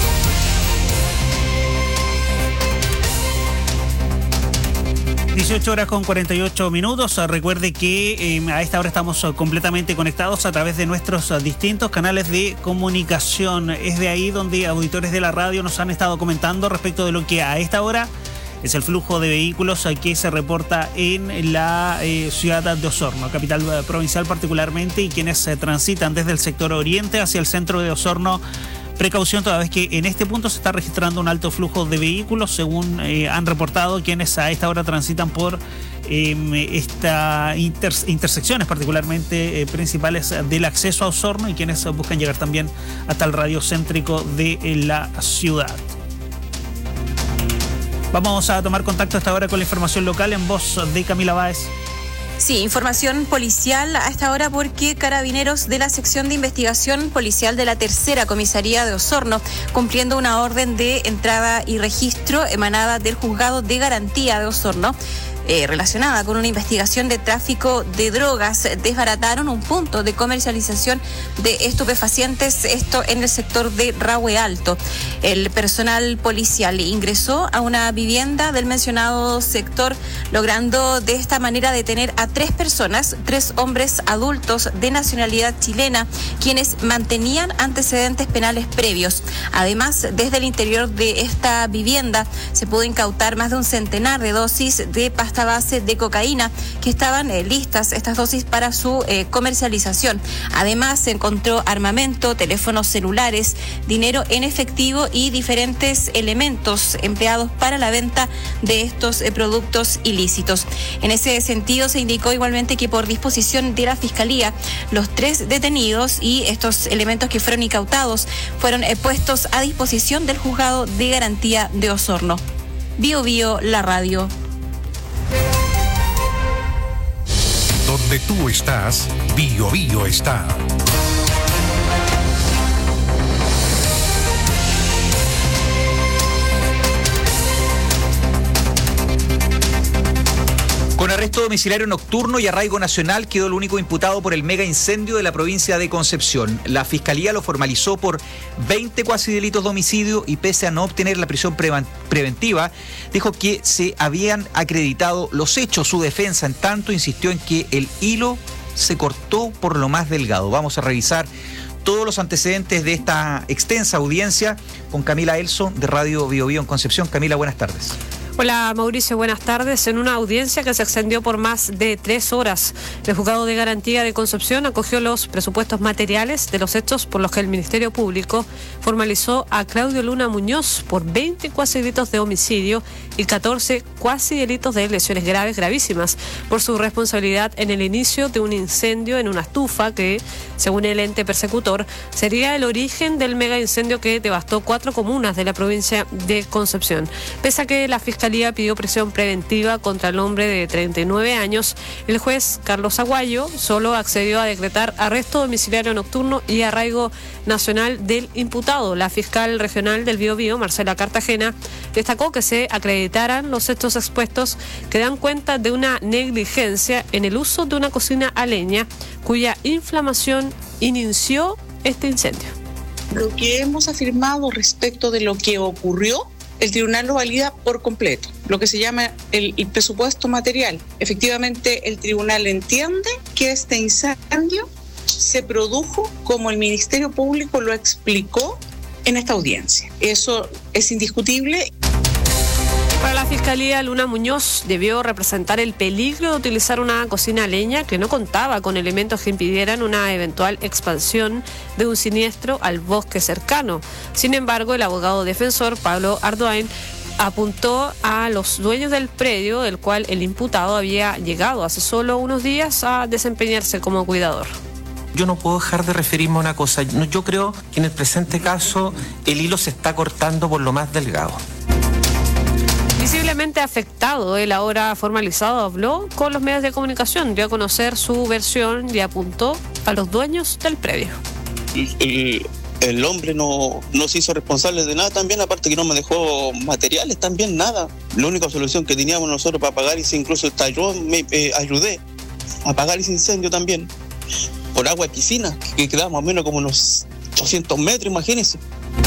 dieciocho horas con cuarenta y ocho minutos. Recuerde que eh, a esta hora estamos completamente conectados a través de nuestros distintos canales de comunicación. Es de ahí donde auditores de la radio nos han estado comentando respecto de lo que a esta hora es el flujo de vehículos que se reporta en la eh, ciudad de Osorno, capital provincial particularmente, y quienes eh, transitan desde el sector oriente hacia el centro de Osorno. Precaución, toda vez que en este punto se está registrando un alto flujo de vehículos, según eh, han reportado quienes a esta hora transitan por eh, estas inter intersecciones particularmente eh, principales del acceso a Osorno, y quienes buscan llegar también hasta el radio céntrico de eh, la ciudad. Vamos a tomar contacto hasta ahora con la información local en voz de Camila Báez. Sí, información policial a esta hora porque carabineros de la sección de investigación policial de la tercera comisaría de Osorno, cumpliendo una orden de entrada y registro emanada del juzgado de garantía de Osorno, Eh, relacionada con una investigación de tráfico de drogas, desbarataron un punto de comercialización de estupefacientes, esto en el sector de Rahue Alto. El personal policial ingresó a una vivienda del mencionado sector, logrando de esta manera detener a tres personas, tres hombres adultos de nacionalidad chilena, quienes mantenían antecedentes penales previos. Además, desde el interior de esta vivienda se pudo incautar más de un centenar de dosis de pastillas pasta base de cocaína, que estaban eh, listas estas dosis para su eh, comercialización. Además, se encontró armamento, teléfonos celulares, dinero en efectivo y diferentes elementos empleados para la venta de estos eh, productos ilícitos. En ese sentido, se indicó igualmente que por disposición de la Fiscalía, los tres detenidos y estos elementos que fueron incautados fueron eh, puestos a disposición del Juzgado de Garantía de Osorno. Bio Bio, la radio. Donde tú estás, Bio Bio está. Con arresto domiciliario nocturno y arraigo nacional quedó el único imputado por el mega incendio de la provincia de Concepción. La Fiscalía lo formalizó por veinte cuasi delitos de homicidio y pese a no obtener la prisión pre- preventiva, dijo que se habían acreditado los hechos. Su defensa, en tanto, insistió en que el hilo se cortó por lo más delgado. Vamos a revisar todos los antecedentes de esta extensa audiencia con Camila Elso de Radio Bio Bio en Concepción. Camila, buenas tardes. Hola Mauricio, buenas tardes. En una audiencia que se extendió por más de tres horas, el Juzgado de Garantía de Concepción acogió los presupuestos materiales de los hechos por los que el Ministerio Público formalizó a Claudio Luna Muñoz por veinte cuasi delitos de homicidio y catorce cuasi delitos de lesiones graves gravísimas por su responsabilidad en el inicio de un incendio en una estufa que, según el ente persecutor, sería el origen del mega incendio que devastó cuatro comunas de la provincia de Concepción. Pese a que la Fiscalía pidió prisión preventiva contra el hombre de treinta y nueve años, el juez Carlos Aguayo solo accedió a decretar arresto domiciliario nocturno y arraigo nacional del imputado. La fiscal regional del Bio Bio, Marcela Cartagena, destacó que se acreditaran los hechos expuestos que dan cuenta de una negligencia en el uso de una cocina a leña cuya inflamación inició este incendio. Lo que hemos afirmado respecto de lo que ocurrió, el tribunal lo valida por completo, lo que se llama el, el presupuesto material. Efectivamente, el tribunal entiende que este incendio se produjo como el Ministerio Público lo explicó en esta audiencia. Eso es indiscutible. Para la Fiscalía, Luna Muñoz debió representar el peligro de utilizar una cocina a leña que no contaba con elementos que impidieran una eventual expansión de un siniestro al bosque cercano. Sin embargo, el abogado defensor, Pablo Ardoin, apuntó a los dueños del predio, del cual el imputado había llegado hace solo unos días a desempeñarse como cuidador. Yo no puedo dejar de referirme a una cosa. Yo creo que en el presente caso el hilo se está cortando por lo más delgado. Visiblemente afectado, el ahora formalizado habló con los medios de comunicación, dio a conocer su versión y apuntó a los dueños del predio. El, el hombre no, no se hizo responsable de nada también, aparte que no me dejó materiales también, nada. La única solución que teníamos nosotros para apagar ese, incluso hasta yo me eh, ayudé a apagar ese incendio también, por agua de piscina, que quedaba más o menos como unos ochocientos metros, imagínense.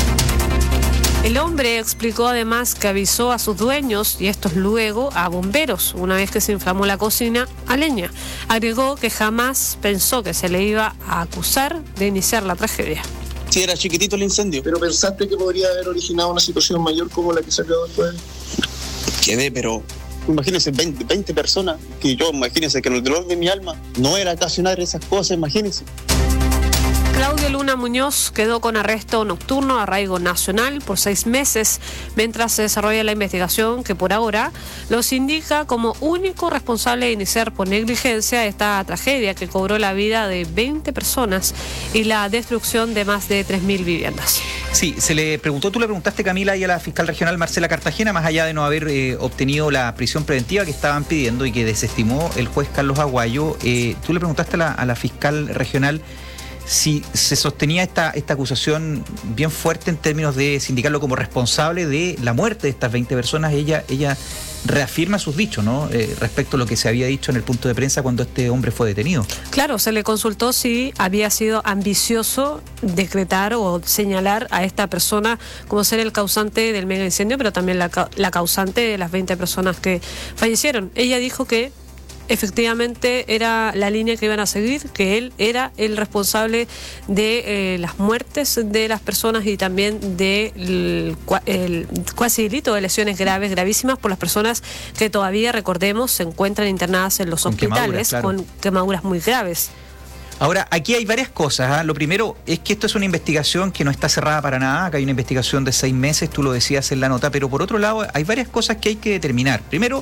El hombre explicó además que avisó a sus dueños y estos luego a bomberos una vez que se inflamó la cocina a leña. Agregó que jamás pensó que se le iba a acusar de iniciar la tragedia. Sí, era chiquitito el incendio. ¿Pero pensaste que podría haber originado una situación mayor como la que salió después? Quedé, pero imagínense, veinte, veinte personas, que yo, imagínense que en el dolor de mi alma no era ocasionar esas cosas, imagínense. Claudio Luna Muñoz quedó con arresto nocturno, arraigo nacional por seis meses, mientras se desarrolla la investigación que por ahora los indica como único responsable de iniciar por negligencia esta tragedia que cobró la vida de veinte personas y la destrucción de más de tres mil viviendas. Sí, se le preguntó, tú le preguntaste, Camila, y a la fiscal regional Marcela Cartagena, más allá de no haber eh, obtenido la prisión preventiva que estaban pidiendo y que desestimó el juez Carlos Aguayo, eh, tú le preguntaste a la, a la fiscal regional si se sostenía esta, esta acusación bien fuerte en términos de sindicarlo como responsable de la muerte de estas veinte personas. Ella, ella reafirma sus dichos, ¿no? Eh, respecto a lo que se había dicho en el punto de prensa cuando este hombre fue detenido. Claro, se le consultó si había sido ambicioso decretar o señalar a esta persona como ser el causante del mega incendio, pero también la, la causante de las veinte personas que fallecieron. Ella dijo que efectivamente era la línea que iban a seguir, que él era el responsable de eh, las muertes de las personas y también del el cuasi delito de lesiones graves, gravísimas por las personas que todavía, recordemos, se encuentran internadas en los con hospitales quemaduras, claro. con quemaduras muy graves. Ahora, aquí hay varias cosas. ¿eh? Lo primero es que esto es una investigación que no está cerrada para nada, que hay una investigación de seis meses, tú lo decías en la nota, pero por otro lado hay varias cosas que hay que determinar. Primero,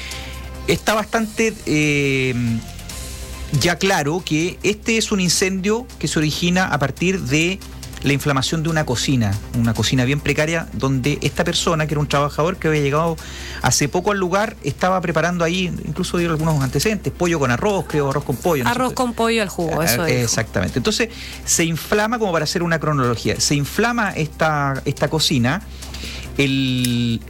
está bastante eh, ya claro que este es un incendio que se origina a partir de la inflamación de una cocina, una cocina bien precaria, donde esta persona, que era un trabajador que había llegado hace poco al lugar, estaba preparando ahí, incluso dio algunos antecedentes, pollo con arroz, creo, arroz con pollo. No arroz sé. con pollo al jugo, eso es. Exactamente. Entonces, se inflama, como para hacer una cronología, se inflama esta, esta cocina, el...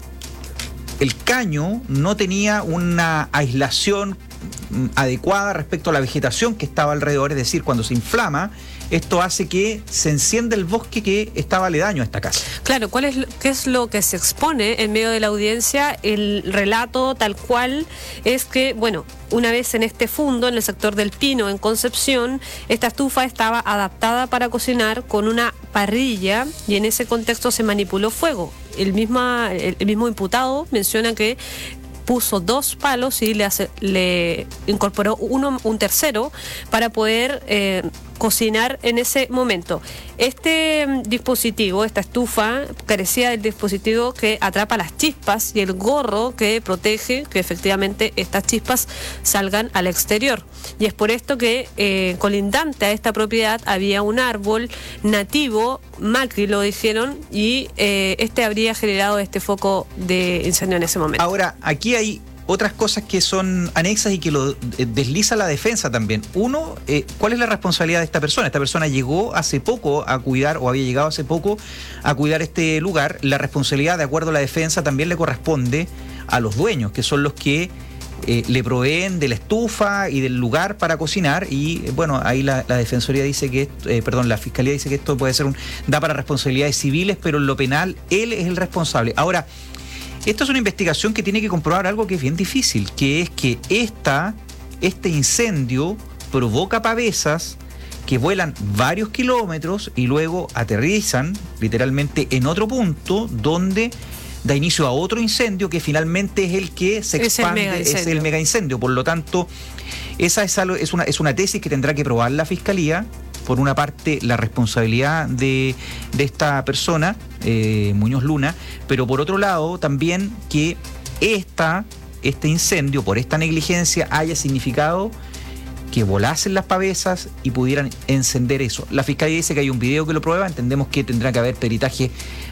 El caño no tenía una aislación adecuada respecto a la vegetación que estaba alrededor, es decir, cuando se inflama, esto hace que se encienda el bosque que estaba aledaño a esta casa. Claro, ¿cuál es, qué es lo que se expone en medio de la audiencia? El relato tal cual es que, bueno, una vez en este fundo, en el sector del Pino, en Concepción, esta estufa estaba adaptada para cocinar con una parrilla y en ese contexto se manipuló fuego. El, misma, el, el mismo imputado menciona que puso dos palos y le, hace, le incorporó uno, un tercero para poder eh, cocinar en ese momento. Este dispositivo, esta estufa, carecía del dispositivo que atrapa las chispas y el gorro que protege que efectivamente estas chispas salgan al exterior. Y es por esto que eh, colindante a esta propiedad había un árbol nativo, Macri lo dijeron, y eh, este habría generado este foco de incendio en ese momento. Ahora, aquí hay otras cosas que son anexas y que lo desliza la defensa también. Uno, eh, ¿cuál es la responsabilidad de esta persona? Esta persona llegó hace poco a cuidar, o había llegado hace poco a cuidar este lugar. La responsabilidad, de acuerdo a la defensa, también le corresponde a los dueños, que son los que eh, le proveen de la estufa y del lugar para cocinar. Y eh, bueno, ahí la, la defensoría dice que, eh, perdón, la fiscalía dice que esto puede ser un, da para responsabilidades civiles, pero en lo penal él es el responsable. Ahora, esto es una investigación que tiene que comprobar algo que es bien difícil, que es que esta, este incendio provoca pavesas que vuelan varios kilómetros y luego aterrizan literalmente en otro punto donde da inicio a otro incendio que finalmente es el que se expande, es el mega incendio. Por lo tanto, esa es, algo, es, una, es una tesis que tendrá que probar la Fiscalía. Por una parte, la responsabilidad de, de esta persona, eh, Muñoz Luna, pero por otro lado también que esta, este incendio, por esta negligencia, haya significado que volasen las pavesas y pudieran encender eso. La Fiscalía dice que hay un video que lo prueba, entendemos que tendrá que haber peritaje,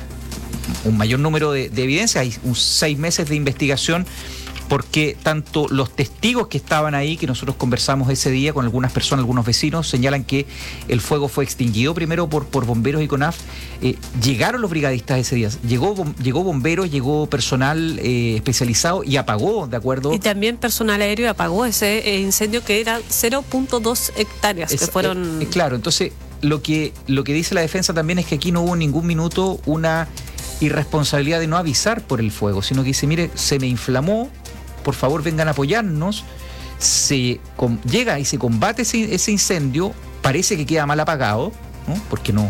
un mayor número de, de evidencias, hay un seis meses de investigación, porque tanto los testigos que estaban ahí, que nosotros conversamos ese día con algunas personas, algunos vecinos, señalan que el fuego fue extinguido primero por, por bomberos y CONAF. Eh, llegaron los brigadistas ese día, llegó, llegó bomberos, llegó personal eh, especializado y apagó, ¿de acuerdo? Y también personal aéreo apagó ese eh, incendio que era cero punto dos hectáreas es, que fueron... Eh, claro, entonces lo que, lo que dice la defensa también es que aquí no hubo en ningún minuto una irresponsabilidad de no avisar por el fuego, sino que dice, mire, se me inflamó, por favor vengan a apoyarnos, se com, llega y se combate ese, ese incendio, parece que queda mal apagado, ¿no? Porque no,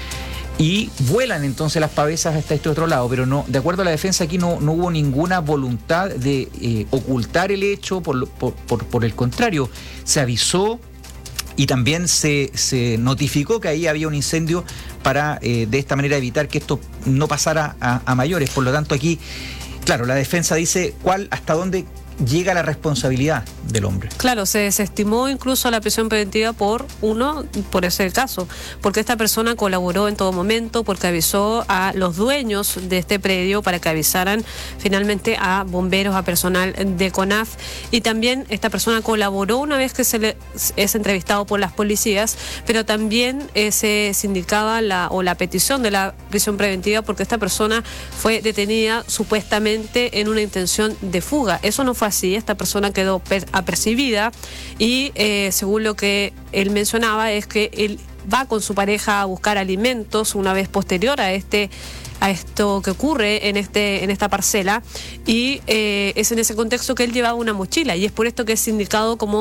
y vuelan entonces las pavesas hasta este otro lado, pero no, de acuerdo a la defensa aquí no, no hubo ninguna voluntad de eh, ocultar el hecho, por, por, por, por el contrario, se avisó y también se, se notificó que ahí había un incendio para eh, de esta manera evitar que esto no pasara a, a mayores. Por lo tanto aquí, claro, la defensa dice cuál, hasta dónde llega la responsabilidad del hombre. Claro, se desestimó incluso la prisión preventiva por uno, por ese caso, porque esta persona colaboró en todo momento, porque avisó a los dueños de este predio para que avisaran finalmente a bomberos, a personal de CONAF, y también esta persona colaboró una vez que se le es entrevistado por las policías, pero también eh, se sindicaba la o la petición de la prisión preventiva porque esta persona fue detenida supuestamente en una intención de fuga. Eso no fue así, esta persona quedó apercibida y eh, según lo que él mencionaba es que él va con su pareja a buscar alimentos una vez posterior a este a esto que ocurre en este en esta parcela, y eh, es en ese contexto que él llevaba una mochila, y es por esto que es indicado como